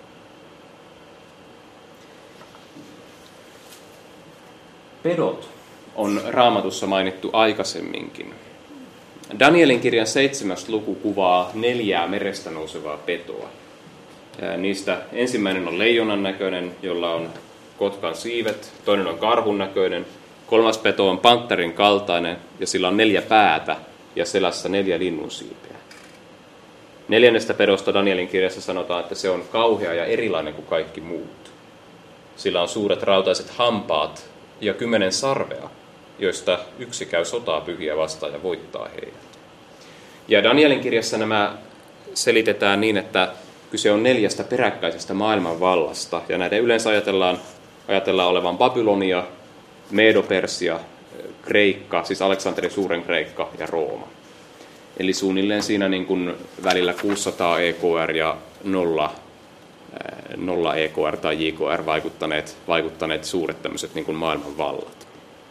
Pedot on Raamatussa mainittu aikaisemminkin. Danielin kirjan seitsemäs luku kuvaa neljää merestä nousevaa petoa. Niistä ensimmäinen on leijonan näköinen, jolla on kotkan siivet, toinen on karhun näköinen, kolmas peto on pantterin kaltainen ja sillä on neljä päätä ja selässä neljä linnunsiipeä. Neljännestä pedosta Danielin kirjassa sanotaan, että se on kauhea ja erilainen kuin kaikki muut. Sillä on suuret rautaiset hampaat ja kymmenen sarvea, joista yksi käy sotaa pyhiä vastaan ja voittaa heidät. Ja Danielin kirjassa nämä selitetään niin, että kyse on neljästä peräkkäisestä maailmanvallasta, ja näitä yleensä ajatellaan, ajatellaan olevan Babylonia, Medo-Persia, Kreikka, siis Aleksanterin suuren Kreikka ja Rooma. Eli suunnilleen siinä niin kuin välillä kuusisataa E K R ja nolla, nolla E K R tai J K R vaikuttaneet, vaikuttaneet suuret tämmöiset niin kuin maailmanvallat.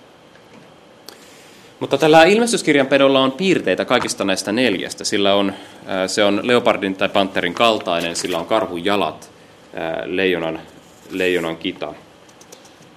Mutta tällä ilmestyskirjan pedolla on piirteitä kaikista näistä neljästä. Sillä on, se on leopardin tai panterin kaltainen, sillä on karhun jalat, leijonan, leijonan kita.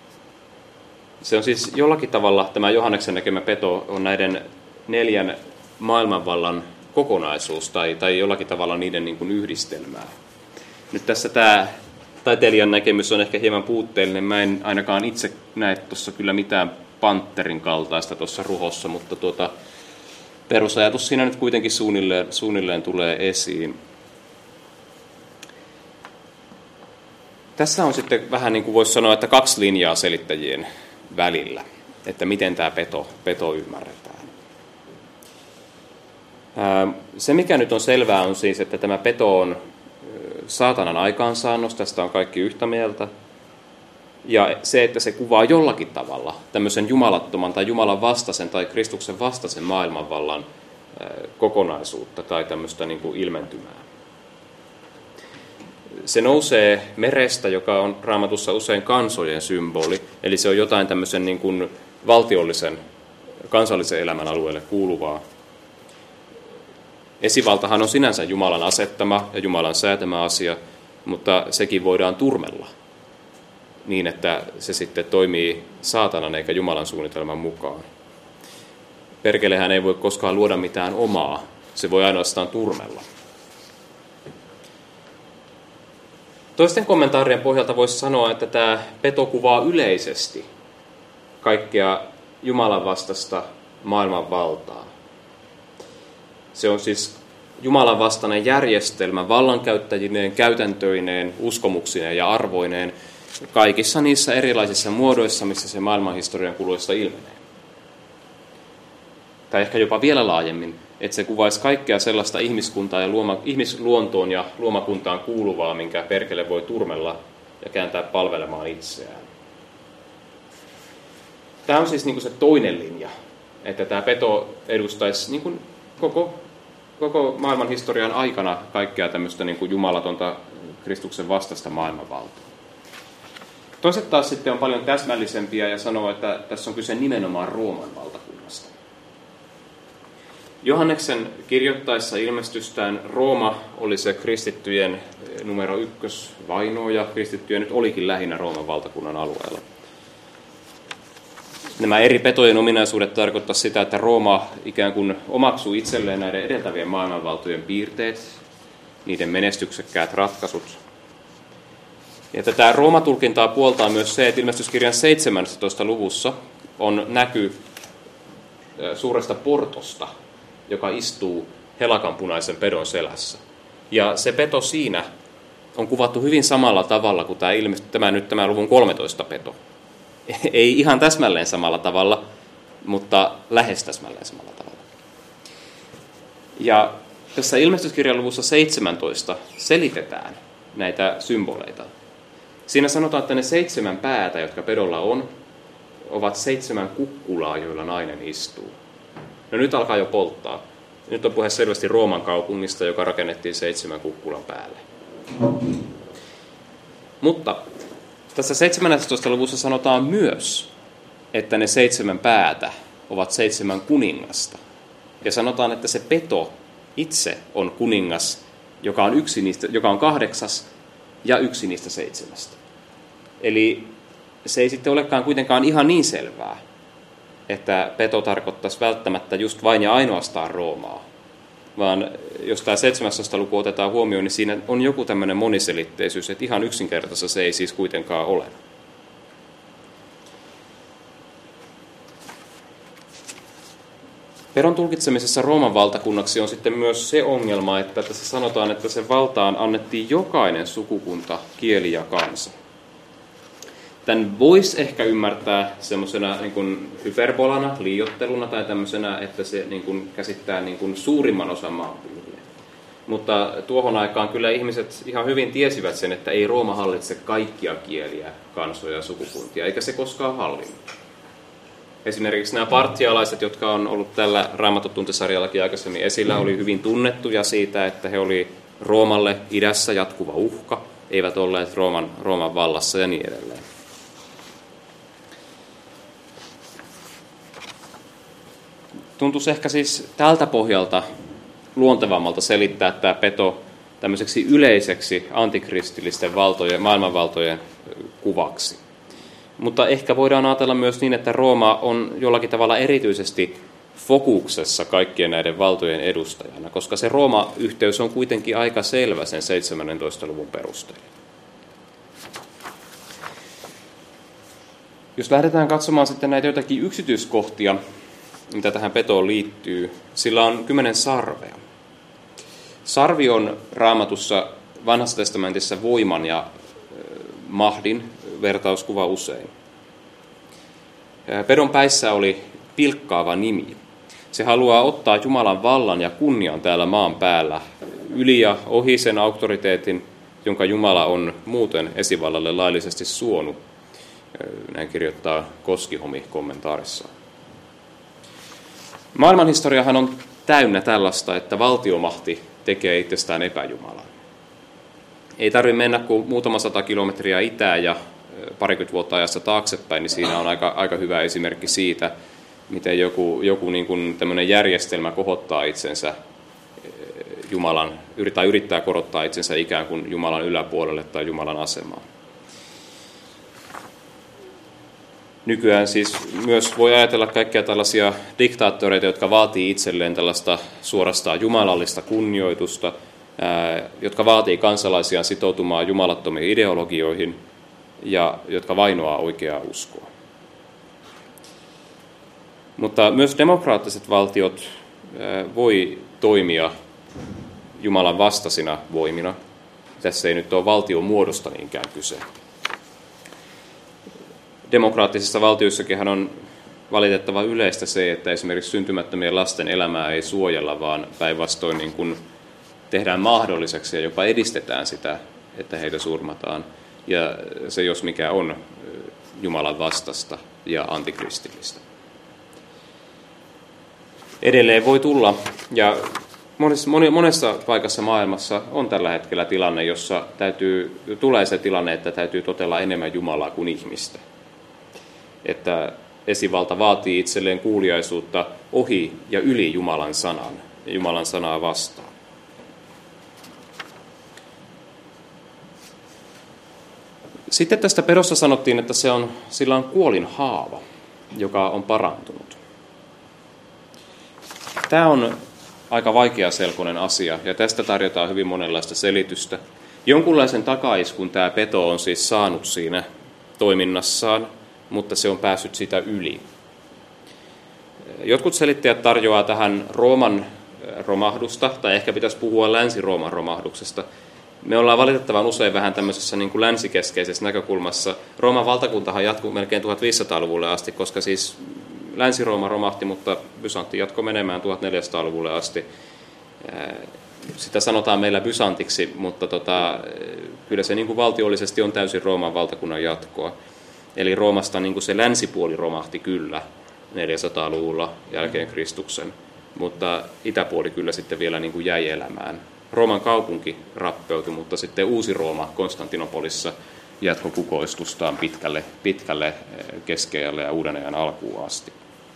Se on siis jollakin tavalla, tämä Johanneksen näkemä peto on näiden neljän maailmanvallan kokonaisuus tai, tai jollakin tavalla niiden niin kuin yhdistelmää. Nyt tässä tämä taiteilijan näkemys on ehkä hieman puutteellinen. Mä en ainakaan itse näe tuossa kyllä mitään pantterin kaltaista tuossa ruhossa, mutta tuota, perusajatus siinä nyt kuitenkin suunnilleen, suunnilleen tulee esiin. Tässä on sitten vähän niin kuin voisi sanoa, että kaksi linjaa selittäjien välillä, että miten tämä peto, peto ymmärretään. Se, mikä nyt on selvää, on siis, että tämä peto on saatanan aikaansaannos, tästä on kaikki yhtä mieltä. Ja se, että se kuvaa jollakin tavalla tämmöisen jumalattoman tai Jumalan vastaisen tai Kristuksen vastaisen maailmanvallan kokonaisuutta tai tämmöistä niin kuin ilmentymää. Se nousee merestä, joka on Raamatussa usein kansojen symboli, eli se on jotain tämmöisen niin kuin valtiollisen, kansallisen elämän alueelle kuuluvaa. Esivaltahan on sinänsä Jumalan asettama ja Jumalan säätämä asia, mutta sekin voidaan turmella niin, että se sitten toimii saatanan eikä Jumalan suunnitelman mukaan. Perkelehän ei voi koskaan luoda mitään omaa, se voi ainoastaan turmella. Toisten kommentaarien pohjalta voisi sanoa, että tämä peto kuvaa yleisesti kaikkea Jumalan vastaista maailman valtaa. Se on siis Jumalan vastainen järjestelmä vallankäyttäjineen, käytäntöineen, uskomuksineen ja arvoineen kaikissa niissä erilaisissa muodoissa, missä se maailmanhistorian kuluessa ilmenee. Tai ehkä jopa vielä laajemmin, että se kuvaisi kaikkea sellaista ihmiskuntaa ja luoma, ihmisluontoon ja luomakuntaan kuuluvaa, minkä perkele voi turmella ja kääntää palvelemaan itseään. Tämä on siis niin kuin se toinen linja, että tämä peto edustaisi niin kuin koko, koko maailman historian aikana kaikkea tämmöistä niin kuin jumalatonta Kristuksen vastaista maailmanvaltaa. Toiset taas sitten on paljon täsmällisempiä ja sanoo, että tässä on kyse nimenomaan Rooman valtakunnasta. Johanneksen kirjoittaessa ilmestystään Rooma oli se kristittyjen numero ykkös vainoja. Kristittyjä nyt olikin lähinnä Rooman valtakunnan alueella. Nämä eri petojen ominaisuudet tarkoittavat sitä, että Rooma ikään kuin omaksuu itselleen näiden edeltävien maailmanvaltojen piirteet, niiden menestyksekkäät ratkaisut. Ja tätä Rooma-tulkintaa puoltaa myös se, että ilmestyskirjan seitsemästoista luvussa on näky suuresta portosta, joka istuu helakanpunaisen pedon selässä. Ja se peto siinä on kuvattu hyvin samalla tavalla kuin tämä, ilmesty, tämä nyt tämä luvun kolmetoista peto. Ei ihan täsmälleen samalla tavalla, mutta lähes täsmälleen samalla tavalla. Ja tässä ilmestyskirjan luvussa seitsemäntoista selitetään näitä symboleita. Siinä sanotaan, että ne seitsemän päätä, jotka pedolla on, ovat seitsemän kukkulaa, joilla nainen istuu. No nyt alkaa jo polttaa. Nyt on puhe selvästi Rooman kaupungista, joka rakennettiin seitsemän kukkulan päälle. Mutta tässä seitsemästoista luvussa sanotaan myös, että ne seitsemän päätä ovat seitsemän kuningasta. Ja sanotaan, että se peto itse on kuningas, joka on, yksi niistä, joka on kahdeksas ja yksi niistä seitsemästä. Eli se ei sitten olekaan kuitenkaan ihan niin selvää, että peto tarkoittaisi välttämättä just vain ja ainoastaan Roomaa. Vaan jos tämä seitsemästoista luku otetaan huomioon, niin siinä on joku tämmöinen moniselitteisyys, että ihan yksinkertaisesti se ei siis kuitenkaan ole. Pedon tulkitsemisessa Rooman valtakunnaksi on sitten myös se ongelma, että tässä sanotaan, että sen valtaan annettiin jokainen sukukunta, kieli ja kansa. Tämän voisi ehkä ymmärtää semmoisena niin kuin hyperbolana, liioitteluna tai tämmöisenä, että se niin kuin käsittää niin kuin suurimman osan maanpiiriä. Mutta tuohon aikaan kyllä ihmiset ihan hyvin tiesivät sen, että ei Rooma hallitse kaikkia kieliä, kansoja ja sukukuntia, eikä se koskaan hallinnut. Esimerkiksi nämä partialaiset, jotka on ollut tällä Raamattu-tuntesarjallakin aikaisemmin esillä, oli hyvin tunnettuja siitä, että he oli Roomalle idässä jatkuva uhka, eivät olleet Rooman, Rooman vallassa ja niin edelleen. Tuntuisi ehkä siis tältä pohjalta luontevammalta selittää tämä peto tämmöiseksi yleiseksi antikristillisten valtojen, maailmanvaltojen kuvaksi. Mutta ehkä voidaan ajatella myös niin, että Rooma on jollakin tavalla erityisesti fokuksessa kaikkien näiden valtojen edustajana, koska se Rooma-yhteys on kuitenkin aika selvä sen seitsemännentoista luvun perusteella. Jos lähdetään katsomaan sitten näitä jotakin yksityiskohtia, mitä tähän petoon liittyy, sillä on kymmenen sarvea. Sarvi on Raamatussa Vanhassa testamentissa voiman ja mahdin vertauskuva usein. Pedon päissä oli pilkkaava nimi. Se haluaa ottaa Jumalan vallan ja kunnian täällä maan päällä yli ja ohi sen auktoriteetin, jonka Jumala on muuten esivallalle laillisesti suonut. Näin kirjoittaa Koskihomi kommentaarissaan. Maailmanhistoriahan on täynnä tällaista, että valtiomahti tekee itsestään epäjumalan. Ei tarvitse mennä kuin muutama sata kilometriä itään ja parikymmentä vuotta ajassa taaksepäin, niin siinä on aika, aika hyvä esimerkki siitä, miten joku, joku niin kuin tämmöinen järjestelmä kohottaa itsensä Jumalan, tai yrittää korottaa itsensä ikään kuin Jumalan yläpuolelle tai Jumalan asemaan. Nykyään siis myös voi ajatella kaikkia tällaisia diktaattoreita, jotka vaatii itselleen tällaista suorastaan jumalallista kunnioitusta, ää, jotka vaatii kansalaisiaan sitoutumaan jumalattomiin ideologioihin ja jotka vainoaa oikeaa uskoa. Mutta myös demokraattiset valtiot ää, voi toimia Jumalan vastaisina voimina. Tässä ei nyt ole valtion muodosta niinkään kyse. Demokraattisissa valtioissakin on valitettava yleistä se, että esimerkiksi syntymättömien lasten elämää ei suojella, vaan päinvastoin niin kuin tehdään mahdolliseksi ja jopa edistetään sitä, että heitä surmataan. Ja se, jos mikä, on Jumalan vastasta ja antikristillistä. Edelleen voi tulla, ja monessa, monessa paikassa maailmassa on tällä hetkellä tilanne, jossa täytyy, tulee se tilanne, että täytyy totella enemmän Jumalaa kuin ihmistä. Että esivalta vaatii itselleen kuuliaisuutta ohi ja yli Jumalan sanan ja Jumalan sanaa vastaan. Sitten tästä pedosta sanottiin, että se on, sillä on kuolin haava, joka on parantunut. Tämä on aika vaikeaselkoinen asia ja tästä tarjotaan hyvin monenlaista selitystä. Jonkunlaisen takaiskun tämä peto on siis saanut siinä toiminnassaan, mutta se on päässyt sitä yli. Jotkut selittäjät tarjoaa tähän Rooman romahdusta, tai ehkä pitäisi puhua Länsi-Rooman romahduksesta. Me ollaan valitettavan usein vähän tämmöisessä niin kuin länsikeskeisessä näkökulmassa. Rooman valtakuntahan jatkuu melkein tuhatviisisataaluvulle asti, koska siis Länsi-Rooma romahti, mutta Bysantti jatkoi menemään tuhatneljäsataaluvulle asti. Sitä sanotaan meillä Bysantiksi, mutta tota, kyllä se niin kuin valtiollisesti on täysin Rooman valtakunnan jatkoa. Eli Roomasta niin kuin se länsipuoli romahti kyllä neljäsataaluvulla jälkeen Kristuksen, mutta itäpuoli kyllä sitten vielä niin kuin jäi elämään. Rooman kaupunki rappeutui, mutta sitten uusi Rooma Konstantinopolissa jatkoi kukoistustaan pitkälle, pitkälle keskiajalle ja uuden ajan alkuun asti.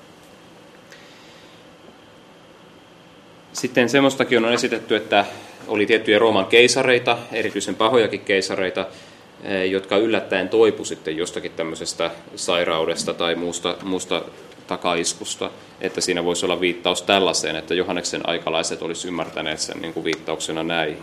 Sitten semmoistakin on esitetty, että oli tiettyjä Rooman keisareita, erityisen pahojakin keisareita, jotka yllättäen toipu sitten jostakin tämmöisestä sairaudesta tai muusta, muusta takaiskusta, että siinä voisi olla viittaus tällaiseen, että Johanneksen aikalaiset olisi ymmärtäneet sen niin kuin viittauksena näihin.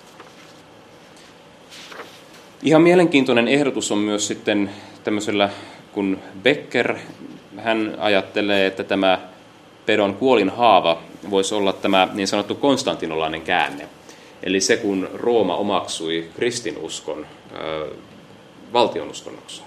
Ihan mielenkiintoinen ehdotus on myös sitten tämmöisellä, kun Becker, hän ajattelee, että tämä pedon kuolin haava voisi olla tämä niin sanottu konstantinolainen käänne. Eli se, kun Rooma omaksui kristinuskon äh, valtionuskonnoksi.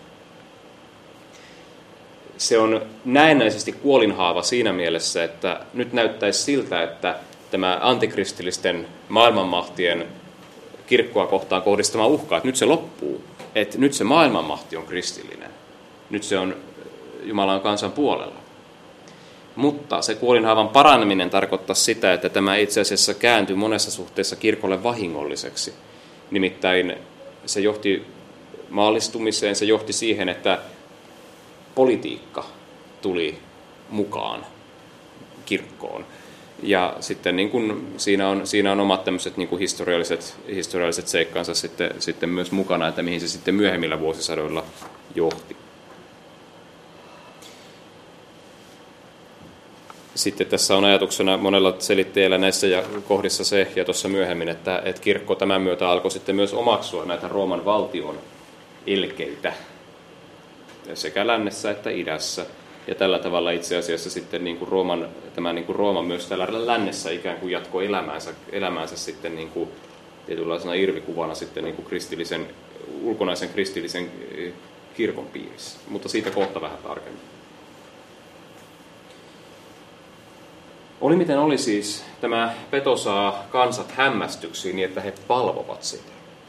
Se on näennäisesti kuolinhaava siinä mielessä, että nyt näyttäisi siltä, että tämä antikristillisten maailmanmahtien kirkkoa kohtaan kohdistama uhka, että nyt se loppuu, että nyt se maailmanmahti on kristillinen, nyt se on Jumalan kansan puolella. Mutta se kuolinhaavan paraneminen tarkoittaa sitä, että tämä itse asiassa kääntyi monessa suhteessa kirkolle vahingolliseksi. Nimittäin se johti maallistumiseen, se johti siihen, että politiikka tuli mukaan kirkkoon. Ja sitten niin kuin siinä, on, siinä on omat tämmöiset niin kuin historialliset, historialliset seikkansa sitten, sitten myös mukana, että mihin se sitten myöhemmillä vuosisadoilla johti. Sitten tässä on ajatuksena monella selitteellä näissä kohdissa se, ja tuossa myöhemmin, että, että kirkko tämän myötä alkoi sitten myös omaksua näitä Rooman valtion ilkeitä sekä lännessä että idässä. Ja tällä tavalla itse asiassa sitten niin kuin Rooman, tämä niin kuin Rooma myös tällä lännessä ikään kuin jatkoi elämäänsä, elämäänsä sitten niin kuin tietynlaisena irvikuvana sitten niin kuin kristillisen, ulkonaisen kristillisen kirkon piirissä. Mutta siitä kohta vähän tarkemmin. Oli miten oli siis, tämä peto saa kansat hämmästyksiin niin, että he palvovat sitä.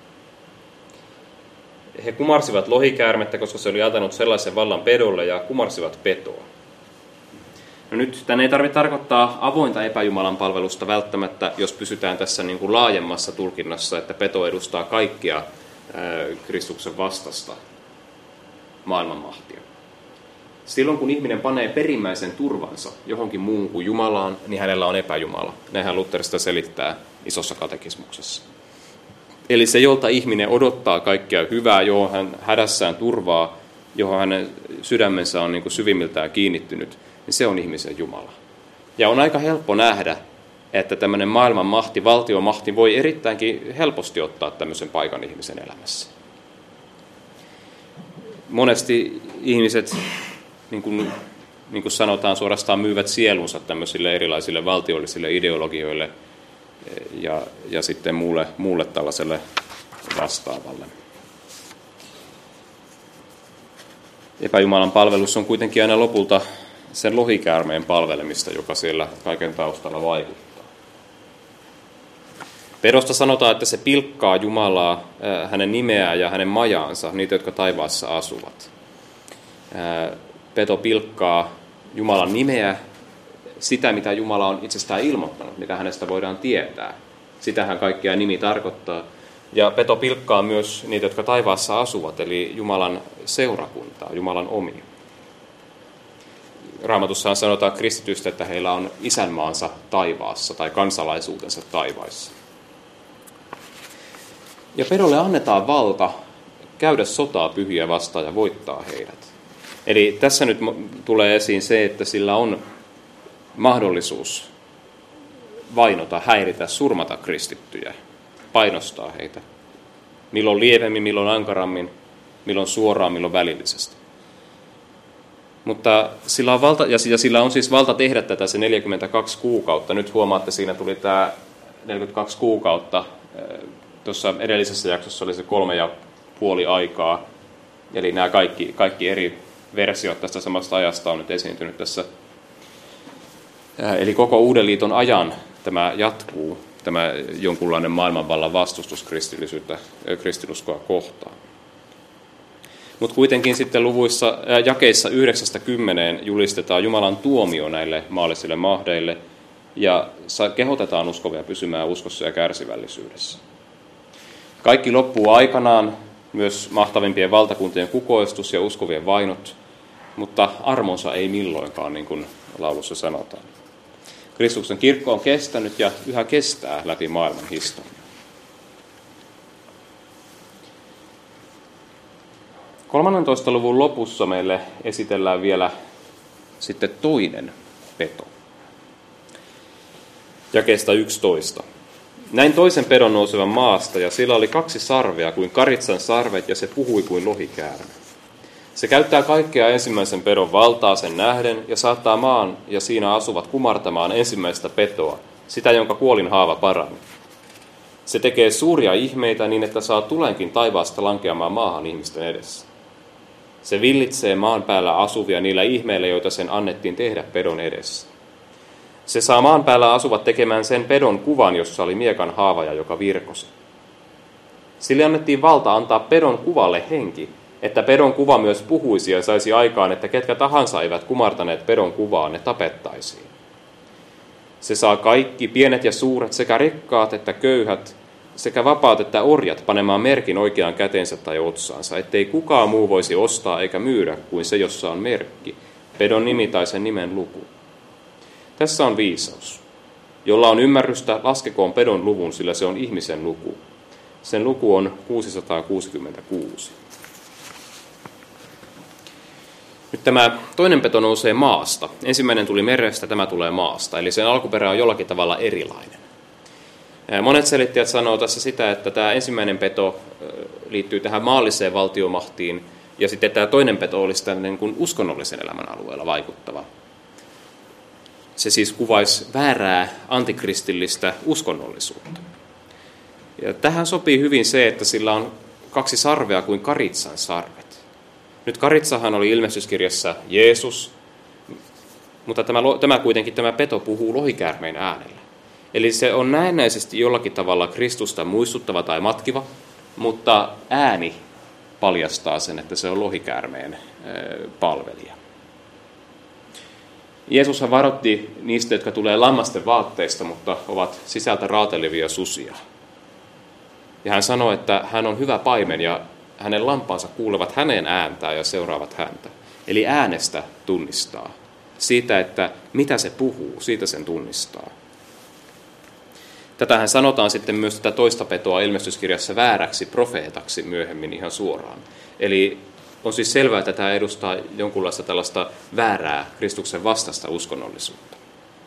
He kumarsivat lohikäärmettä, koska se oli antanut sellaisen vallan pedolle, ja kumarsivat petoa. No nyt tänne ei tarvitse tarkoittaa avointa epäjumalan palvelusta välttämättä, jos pysytään tässä niin kuin laajemmassa tulkinnassa, että peto edustaa kaikkea ää, Kristuksen vastasta maailmanmahtia. Silloin kun ihminen panee perimmäisen turvansa johonkin muuhun kuin Jumalaan, niin hänellä on epäjumala. Näinhän Luther sitä selittää isossa katekismuksessa. Eli se, jolta ihminen odottaa kaikkea hyvää, johon hän hädässään turvaa, johon hänen sydämensä on niin kuin syvimmiltään kiinnittynyt, niin se on ihmisen Jumala. Ja on aika helppo nähdä, että tämmöinen maailman mahti, valtiomahti voi erittäinkin helposti ottaa tämmöisen paikan ihmisen elämässä. Monesti ihmiset, niin kuin, niin kuin sanotaan, suorastaan myyvät sielunsa tämmöisille erilaisille valtiollisille ideologioille ja, ja sitten muulle, muulle tällaiselle vastaavalle. Epäjumalan palvelus on kuitenkin aina lopulta sen lohikäärmeen palvelemista, joka siellä kaiken taustalla vaikuttaa. Pedosta sanotaan, että se pilkkaa Jumalaa, hänen nimeään ja hänen majaansa, niitä, jotka taivaassa asuvat. Peto pilkkaa Jumalan nimeä, sitä, mitä Jumala on itsestään ilmoittanut, mitä hänestä voidaan tietää. Sitähän kaikkea nimi tarkoittaa. Ja peto pilkkaa myös niitä, jotka taivaassa asuvat, eli Jumalan seurakuntaa, Jumalan omia. Raamatussahan sanotaan kristitystä, että heillä on isänmaansa taivaassa tai kansalaisuutensa taivaissa. Ja pedolle annetaan valta käydä sotaa pyhiä vastaan ja voittaa heidät. Eli tässä nyt tulee esiin se, että sillä on mahdollisuus vainota, häiritä, surmata kristittyjä, painostaa heitä. Milloin lievemmin, milloin ankarammin, milloin suoraan, milloin välillisesti. Mutta sillä on valta, ja sillä on siis valta tehdä tätä se neljäkymmentäkaksi kuukautta. Nyt huomaatte, siinä tuli tämä neljäkymmentäkaksi kuukautta. Tuossa edellisessä jaksossa oli se kolme ja puoli aikaa. Eli nämä kaikki, kaikki eri versiot tästä samasta ajasta on nyt esiintynyt tässä. Eli koko Uuden liiton ajan tämä jatkuu, tämä jonkunlainen maailmanvallan vastustus kristillisyyttä, kristinuskoa kohtaan. Mutta kuitenkin sitten luvuissa, jakeissa yhdeksästä kymmeneen julistetaan Jumalan tuomio näille maallisille mahdeille ja kehotetaan uskovia pysymään uskossa ja kärsivällisyydessä. Kaikki loppuu aikanaan, myös mahtavimpien valtakuntien kukoistus ja uskovien vainot, mutta armonsa ei milloinkaan, niin kuin laulussa sanotaan. Kristuksen kirkko on kestänyt ja yhä kestää läpi maailman historiaa. kolmannentoista luvun lopussa meille esitellään vielä sitten toinen peto. Jakeesta yksitoista. Näin toisen pedon nousevan maasta, ja sillä oli kaksi sarvea kuin karitsan sarvet, ja se puhui kuin lohikäärme. Se käyttää kaikkea ensimmäisen pedon valtaa sen nähden, ja saattaa maan ja siinä asuvat kumartamaan ensimmäistä petoa, sitä jonka kuolinhaava parani. Se tekee suuria ihmeitä niin, että saa tulenkin taivaasta lankeamaan maahan ihmisten edessä. Se villitsee maan päällä asuvia niillä ihmeillä, joita sen annettiin tehdä pedon edessä. Se saa maan päällä asuvat tekemään sen pedon kuvan, jossa oli miekan haavaja, joka virkosi. Sille annettiin valta antaa pedon kuvalle henki, että pedon kuva myös puhuisi ja saisi aikaan, että ketkä tahansa eivät kumartaneet pedon kuvaa, ne tapettaisiin. Se saa kaikki, pienet ja suuret, sekä rikkaat että köyhät, sekä vapaat että orjat panemaan merkin oikeaan käteensä tai otsaansa, ettei kukaan muu voisi ostaa eikä myydä kuin se, jossa on merkki, pedon nimi tai sen nimen luku. Tässä on viisaus. Jolla on ymmärrystä, laskekoon pedon luvun, sillä se on ihmisen luku. Sen luku on kuusisataakuusikymmentäkuusi. Nyt Tämä toinen peto nousee maasta. Ensimmäinen tuli merestä, tämä tulee maasta. Eli sen alkuperä on jollakin tavalla erilainen. Monet selittäjät sanoo tässä sitä, että tämä ensimmäinen peto liittyy tähän maalliseen valtiomahtiin, ja sitten tämä toinen peto olisi tämmöinen kuin uskonnollisen elämän alueella vaikuttava. Se siis kuvaisi väärää antikristillistä uskonnollisuutta. Ja tähän sopii hyvin se, että sillä on kaksi sarvea kuin karitsan sarvet. Nyt karitsahan oli ilmestyskirjassa Jeesus, mutta tämä, tämä kuitenkin tämä peto puhuu lohikäärmeen äänellä. Eli se on näennäisesti jollakin tavalla Kristusta muistuttava tai matkiva, mutta ääni paljastaa sen, että se on lohikäärmeen palvelija. Jeesushan varoitti niistä, jotka tulee lammasten vaatteista, mutta ovat sisältä raatelevia susia. Ja hän sanoi, että hän on hyvä paimen ja hänen lampaansa kuulevat hänen ääntään ja seuraavat häntä. Eli äänestä tunnistaa. Siitä, että mitä se puhuu, siitä sen tunnistaa. Tätähän sanotaan sitten myös tätä toista petoa ilmestyskirjassa vääräksi profeetaksi myöhemmin ihan suoraan. Eli on siis selvää, että tämä edustaa jonkunlaista tällaista väärää Kristuksen vastaista uskonnollisuutta.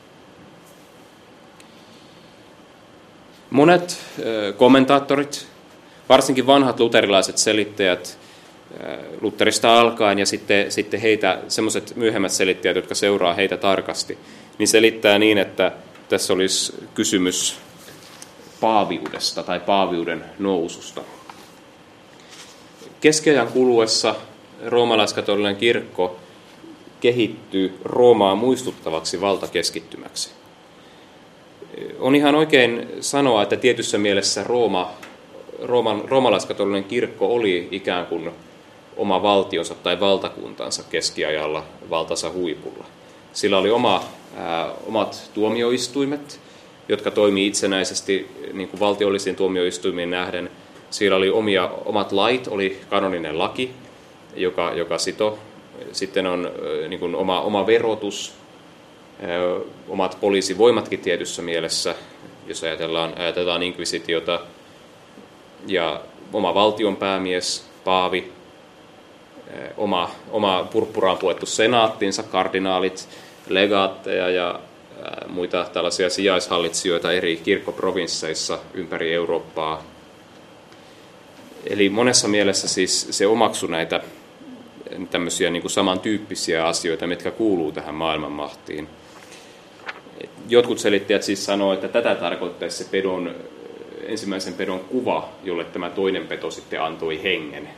Monet kommentaattorit, varsinkin vanhat luterilaiset selittäjät, Lutterista alkaen ja sitten, sitten heitä, semmoiset myöhemmät selittäjät, jotka seuraa heitä tarkasti, niin selittää niin, että tässä olisi kysymys paaviudesta tai paaviuden noususta. Keskiajan kuluessa roomalaiskatolinen kirkko kehittyy Roomaa muistuttavaksi valtakeskittymäksi. On ihan oikein sanoa, että tietyssä mielessä Rooma, Rooman, roomalaiskatolinen kirkko oli ikään kuin oma valtionsa tai valtakuntansa keskiajalla valtansa huipulla. Sillä oli oma, ää, omat tuomioistuimet, jotka toimii itsenäisesti niin kuin valtiollisiin tuomioistuimiin nähden. Siellä oli omia, omat lait, oli kanoninen laki, joka, joka sito. Sitten on niin kuin oma, oma verotus, omat poliisivoimatkin tietyssä mielessä, jos ajatellaan, ajatellaan inkvisitiota, ja oma valtionpäämies, paavi, oma, oma purppuraan puettu senaattinsa, kardinaalit, legaatteja ja muita tällaisia sijaishallitsijoita eri kirkkoprovinsseissa ympäri Eurooppaa. Eli monessa mielessä siis se omaksui näitä tämmöisiä niin kuin samantyyppisiä asioita, mitkä kuuluu tähän maailmanmahtiin. Jotkut selittäjät siis sanoo, että tätä tarkoittaisi se pedon, ensimmäisen pedon kuva, jolle tämä toinen peto sitten antoi hengen.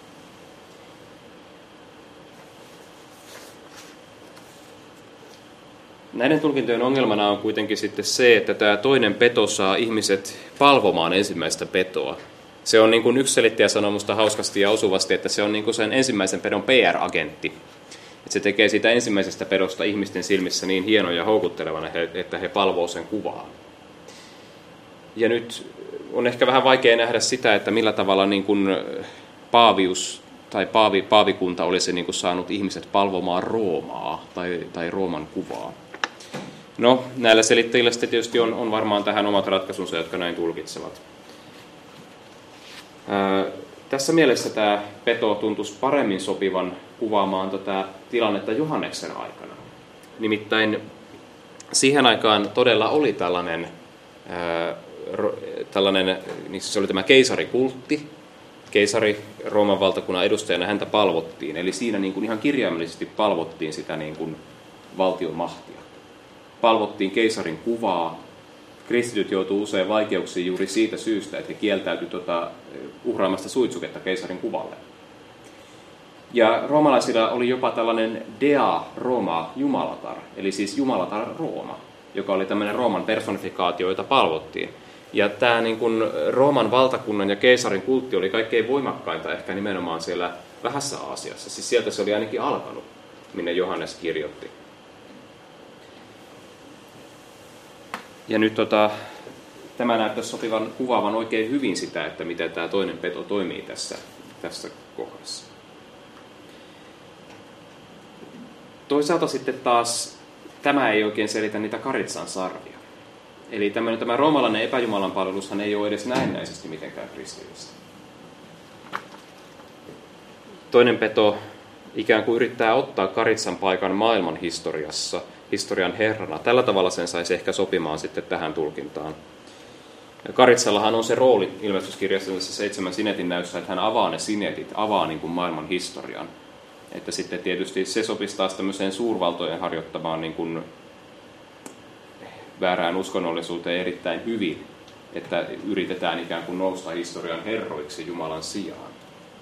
Näiden tulkintojen ongelmana on kuitenkin sitten se, että tämä toinen peto saa ihmiset palvomaan ensimmäistä petoa. Se on niin kuin yksi selittäjä sanoi musta hauskasti ja osuvasti, että se on niin kuin sen ensimmäisen pedon P R-agentti. Että se tekee siitä ensimmäisestä pedosta ihmisten silmissä niin hienon ja houkuttelevana, että he palvoo sen kuvaa. Ja nyt on ehkä vähän vaikea nähdä sitä, että millä tavalla niin kuin paavius tai paavi, paavikunta olisi niin kuin saanut ihmiset palvomaan Roomaa tai, tai Rooman kuvaa. No, näillä selittäjillä tietysti on, on varmaan tähän omat ratkaisunsa, jotka näin tulkitsevat. Ää, tässä mielessä tämä peto tuntuisi paremmin sopivan kuvaamaan tätä tilannetta Johanneksen aikana. Nimittäin siihen aikaan todella oli tällainen, ää, ro, tällainen niin se oli tämä keisarikultti. Keisari Rooman valtakunnan edustajana häntä palvottiin, eli siinä niin kuin ihan kirjaimellisesti palvottiin sitä niin kuin valtion mahtia. Palvottiin keisarin kuvaa. Kristityt joutuu usein vaikeuksiin juuri siitä syystä, että he kieltäytyi tuota, uhraamasta suitsuketta keisarin kuvalle. Ja roomalaisilla oli jopa tällainen Dea Roma Jumalatar, eli siis Jumalatar Rooma, joka oli tämmöinen Rooman personifikaatio, jota palvottiin. Ja tämä niin kuin Rooman valtakunnan ja keisarin kultti oli kaikkein voimakkainta ehkä nimenomaan siellä Vähässä Aasiassa. Siis sieltä se oli ainakin alkanut, minne Johannes kirjoitti. Ja nyt tota, tämä näyttäisi sopivan kuvaavan oikein hyvin sitä, että miten tämä toinen peto toimii tässä, tässä kohdassa. Toisaalta sitten taas tämä ei oikein selitä niitä karitsan sarvia. Eli tämmöinen, tämä roomalainen epäjumalan palvelushan ei ole edes näennäisesti mitenkään kristillistä. Toinen peto ikään kuin yrittää ottaa Karitsan paikan maailman historiassa, historian herrana. Tällä tavalla sen saisi ehkä sopimaan sitten tähän tulkintaan. Karitsallahan on se rooli ilmestyskirjassa tässä seitsemän sinetin näyssä, että hän avaa ne sinetit, avaa niin kuin maailman historian. Että sitten tietysti se sopisi taas tämmöiseen suurvaltojen harjoittamaan niin kuin väärään uskonnollisuuteen erittäin hyvin, että yritetään ikään kuin nousta historian herroiksi Jumalan sijaan.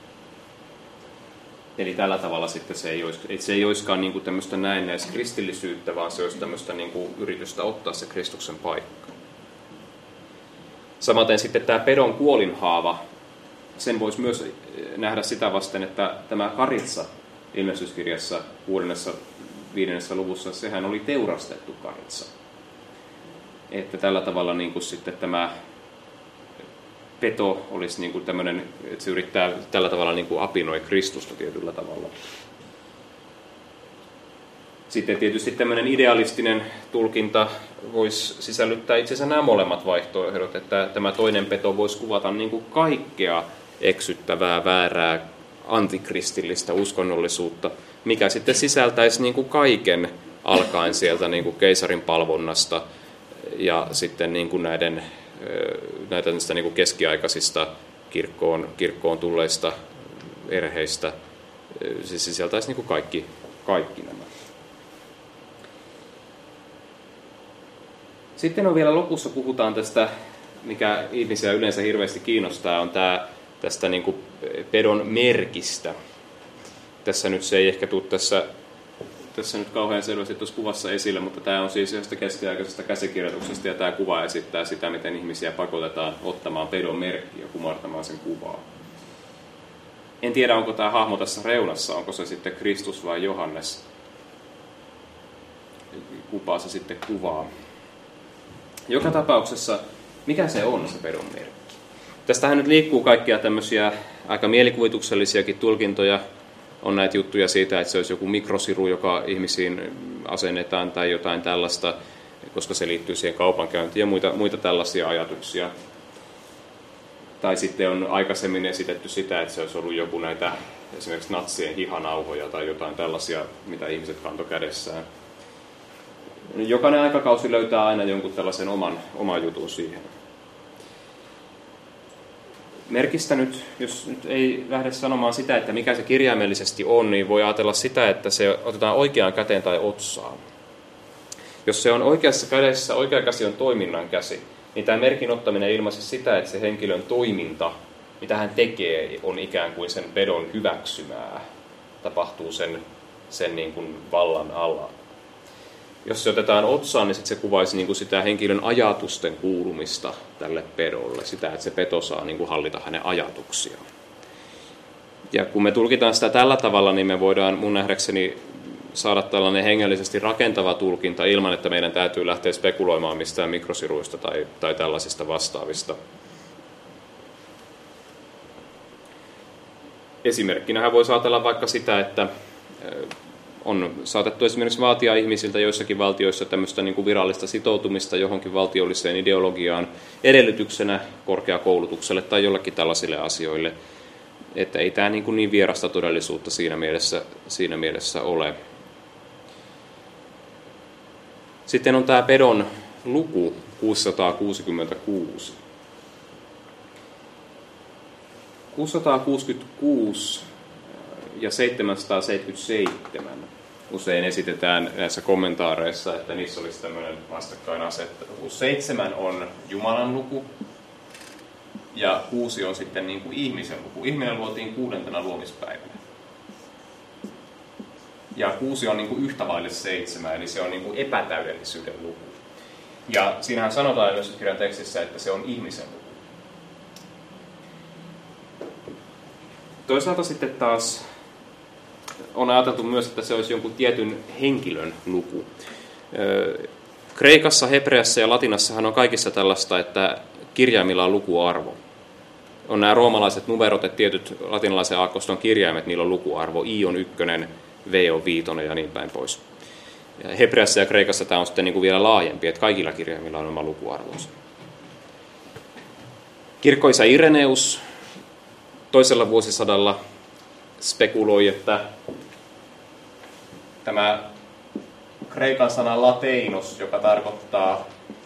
Eli tällä tavalla sitten se ei, olisi, se ei olisikaan niin kuin tämmöistä näennäis kristillisyyttä, vaan se olisi tämmöistä niin kuin yritystä ottaa se Kristuksen paikka. Samaten sitten tämä pedon kuolinhaava, sen voisi myös nähdä sitä vasten, että tämä Karitsa ilmestyskirjassa kuudennessa viidennessä luvussa, sehän oli teurastettu Karitsa. Että tällä tavalla niin kuin sitten tämä peto olisi niin kuin tämmöinen, että se yrittää tällä tavalla niin kuin apinoi Kristusta tietyllä tavalla. Sitten tietysti tämmöinen idealistinen tulkinta voisi sisällyttää itse asiassa nämä molemmat vaihtoehdot, että tämä toinen peto voisi kuvata niin kuin kaikkea eksyttävää, väärää, antikristillistä uskonnollisuutta, mikä sitten sisältäisi niin kuin kaiken alkaen sieltä niin kuin keisarin palvonnasta ja sitten niin kuin näiden näitä niin kuin keskiaikaisista kirkkoon, kirkkoon tulleista erheistä. Se sisältäisi niin kuin kaikki, kaikki nämä. Sitten on vielä lopussa puhutaan tästä, mikä ihmisiä yleensä hirveästi kiinnostaa, on tämä tästä niin kuin pedon merkistä. Tässä nyt se ei ehkä tule tässä, tässä nyt kauhean selvästi tuossa kuvassa esille, mutta tämä on siis jostain keskiaikaisesta käsikirjoituksesta ja tämä kuva esittää sitä, miten ihmisiä pakotetaan ottamaan pedon merkkiä ja kumartamaan sen kuvaa. En tiedä, onko tämä hahmo tässä reunassa, onko se sitten Kristus vai Johannes. Kupaa se sitten kuvaa. Joka tapauksessa, mikä se on se pedon merkki? Tästähän nyt liikkuu kaikkia tämmöisiä aika mielikuvituksellisiakin tulkintoja. On näitä juttuja siitä, että se olisi joku mikrosiru, joka ihmisiin asennetaan tai jotain tällaista, koska se liittyy siihen kaupankäyntiin ja muita, muita tällaisia ajatuksia. Tai sitten on aikaisemmin esitetty sitä, että se olisi ollut joku näitä esimerkiksi natsien hihanauhoja tai jotain tällaisia, mitä ihmiset kantoi kädessään. Jokainen aikakausi löytää aina jonkun tällaisen oman, oman jutun siihen. Merkistä nyt, jos nyt ei lähde sanomaan sitä, että mikä se kirjaimellisesti on, niin voi ajatella sitä, että se otetaan oikeaan käteen tai otsaan. Jos se on oikeassa kädessä, oikea käsi on toiminnan käsi, niin tämä merkin ottaminen ilmaisi sitä, että se henkilön toiminta, mitä hän tekee, on ikään kuin sen pedon hyväksymää. Tapahtuu sen, sen niin kuin vallan alla. Jos se otetaan otsaan, niin sit se kuvaisi niin kuin sitä henkilön ajatusten kuulumista tälle pedolle. Sitä, että se peto saa niin kuin hallita hänen ajatuksiaan. Ja kun me tulkitaan sitä tällä tavalla, niin me voidaan mun nähdäkseni saada tällainen hengellisesti rakentava tulkinta ilman, että meidän täytyy lähteä spekuloimaan mistään mikrosiruista tai, tai tällaisista vastaavista. Esimerkkinähän voisi ajatella vaikka sitä, että on saatettu esimerkiksi vaatia ihmisiltä joissakin valtioissa tämmöistä niin kuin virallista sitoutumista johonkin valtiolliseen ideologiaan edellytyksenä korkeakoulutukselle tai jollekin tällaisille asioille, että ei tämä niin, kuin niin vierasta todellisuutta siinä mielessä, siinä mielessä ole. Sitten on tämä pedon luku kuusisataakuusikymmentäkuusi. kuusisataakuusikymmentäkuusi ja seitsemänsataaseitsemänkymmentäseitsemän usein esitetään näissä kommentaareissa, että niissä olisi tämmöinen vastakkainasettelu. Seitsemän on Jumalan luku ja kuusi on sitten niin kuin ihmisen luku. Ihminen luotiin kuudentena luomispäivänä. Ja kuusi on niin kuin yhtä vaille seitsemän, eli se on niin kuin epätäydellisyyden luku. Ja siinähän sanotaan myös kirjan tekstissä, että se on ihmisen luku. Toisaalta sitten taas on ajateltu myös, että se olisi jonkun tietyn henkilön luku. Kreikassa, hebreassa ja latinassahan on kaikissa tällaista, että kirjaimilla on lukuarvo. On nämä roomalaiset numerot, että tietyt latinalaisen aakkoston kirjaimet, niillä on lukuarvo. I on ykkönen, V on viitonen ja niin päin pois. Hebreassa ja kreikassa tämä on sitten niin kuin vielä laajempi, että kaikilla kirjaimilla on oma lukuarvonsa. Kirkkoisä Ireneus toisella vuosisadalla spekuloi, että tämä kreikan sana lateinos, joka tarkoittaa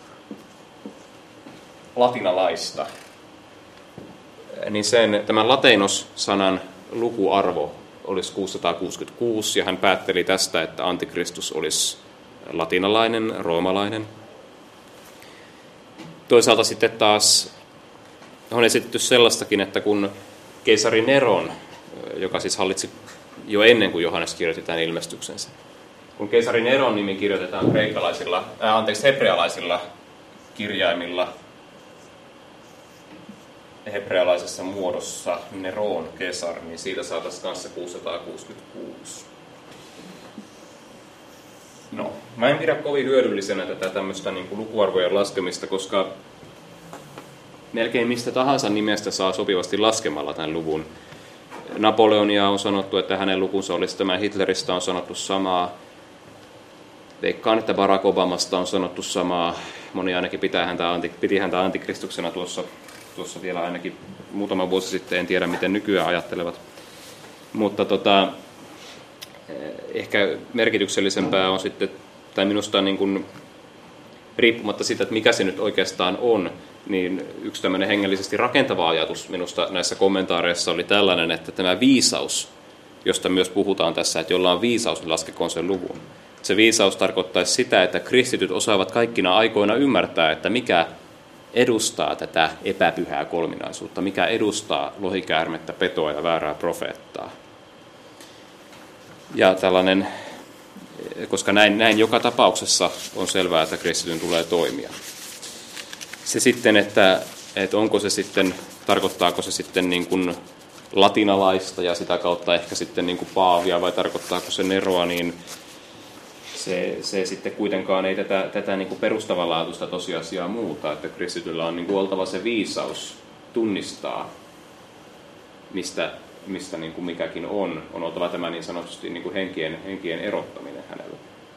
latinalaista, niin sen, tämän lateinos-sanan lukuarvo olisi kuusisataakuusikymmentäkuusi, ja hän päätteli tästä, että antikristus olisi latinalainen, roomalainen. Toisaalta sitten taas on esitetty sellaistakin, että kun keisari Neron, joka siis hallitsi jo ennen kuin Johannes kirjoitti tämän ilmestyksensä, kun keisari Neron nimi kirjoitetaan kreikkalaisilla, äh, anteeksi, hebrealaisilla kirjaimilla, hebrealaisessa muodossa Neron, Kesar, niin siitä saataisiin kanssa kuusisataakuusikymmentäkuusi. No, mä en pidä kovin hyödyllisenä tätä tämmöistä niin kuin lukuarvojen laskemista, koska melkein mistä tahansa nimestä saa sopivasti laskemalla tämän luvun. Napoleonia on sanottu, että hänen lukunsa olisi tämä, Hitleristä on sanottu samaa. Veikkaan, että Barack Obamasta on sanottu samaa. Moni ainakin pitää häntä, piti häntä antikristuksena tuossa, tuossa vielä ainakin muutama vuosi sitten, en tiedä miten nykyään ajattelevat. Mutta tota, ehkä merkityksellisempää on sitten, tai minusta niin kuin, riippumatta siitä, että mikä se nyt oikeastaan on, niin yksi tämmöinen hengellisesti rakentava ajatus minusta näissä kommentaareissa oli tällainen, että tämä viisaus, josta myös puhutaan tässä, että jolla on viisaus, niin laskekoon sen luvun. Se viisaus tarkoittaisi sitä, että kristityt osaavat kaikkina aikoina ymmärtää, että mikä edustaa tätä epäpyhää kolminaisuutta, mikä edustaa lohikäärmettä, petoa ja väärää profeettaa. Ja tällainen, koska näin, näin joka tapauksessa on selvää, että kristityn tulee toimia. Se sitten, että, että onko se sitten, tarkoittaako se sitten niin kuin latinalaista ja sitä kautta ehkä sitten niin kuin paavia vai tarkoittaako se Neroa, niin se, se sitten kuitenkaan ei tätä, tätä niin kuin perustavanlaatuista tosiasiaa muuta, että kristityllä on niin kuin oltava se viisaus tunnistaa, mistä, mistä niin kuin mikäkin on. On oltava tämä niin sanotusti niin kuin henkien, henkien erottaminen hänellä.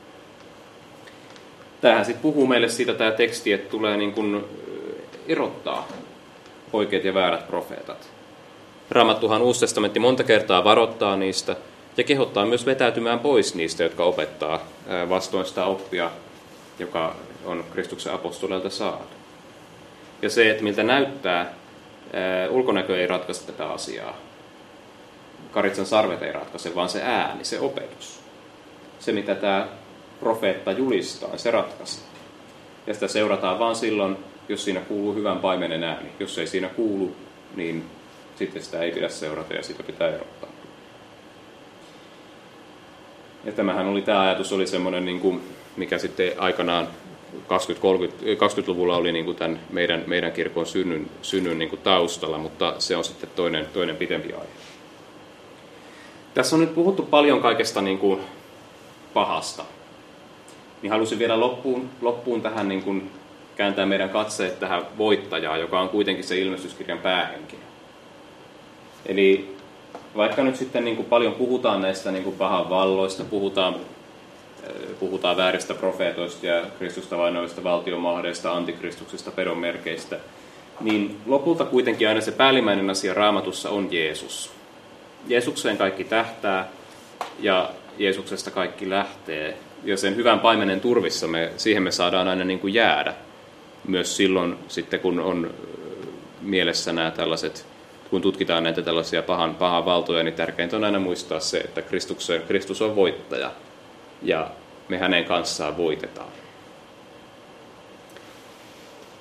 Tämähän sitten puhuu meille siitä tämä teksti, että tulee niin kuin erottaa oikeat ja väärät profeetat. Raamattuhan Uusi testamentti monta kertaa varoittaa niistä ja kehottaa myös vetäytymään pois niistä, jotka opettaa vastoin sitä oppia, joka on Kristuksen apostoleilta saatu. Ja se, että miltä näyttää, ulkonäkö ei ratkaise tätä asiaa. Karitsan sarvet ei ratkaise, vaan se ääni, se opetus. Se, mitä tämä profeetta julistaa, se ratkaisee. Ja sitä seurataan vaan silloin, jos siinä kuuluu hyvän paimenen ääni. Jos ei siinä kuulu, niin sitten sitä ei pidä seurata ja sitä pitää erottaa. Ja tämähän oli, tämä ajatus oli semmoinen, niin kuin, mikä sitten aikanaan kaksikymmentäluvulla oli niin kuin tämän meidän, meidän kirkon synnyn, synnyn niin kuin taustalla, mutta se on sitten toinen, toinen pidempi aihe. Tässä on nyt puhuttu paljon kaikesta niin kuin pahasta. Niin halusin vielä loppuun, loppuun tähän niin kuin kääntää meidän katseet tähän voittajaan, joka on kuitenkin se ilmestyskirjan päähenkilö. Eli vaikka nyt sitten niin kuin paljon puhutaan näistä niin kuin pahan valloista, puhutaan, puhutaan vääristä profeetoista ja Kristusta vainoavista valtiomahdeista, antikristuksista, pedonmerkeistä, niin lopulta kuitenkin aina se päällimmäinen asia Raamatussa on Jeesus. Jeesukseen kaikki tähtää ja Jeesuksesta kaikki lähtee. Ja sen hyvän paimenen turvissa me, siihen me saadaan aina niin kuin jäädä. Myös silloin, sitten, kun on mielessä nämä tällaiset, kun tutkitaan näitä tällaisia pahan, pahan valtoja, niin tärkeintä on aina muistaa se, että Kristus on voittaja ja me hänen kanssaan voitetaan.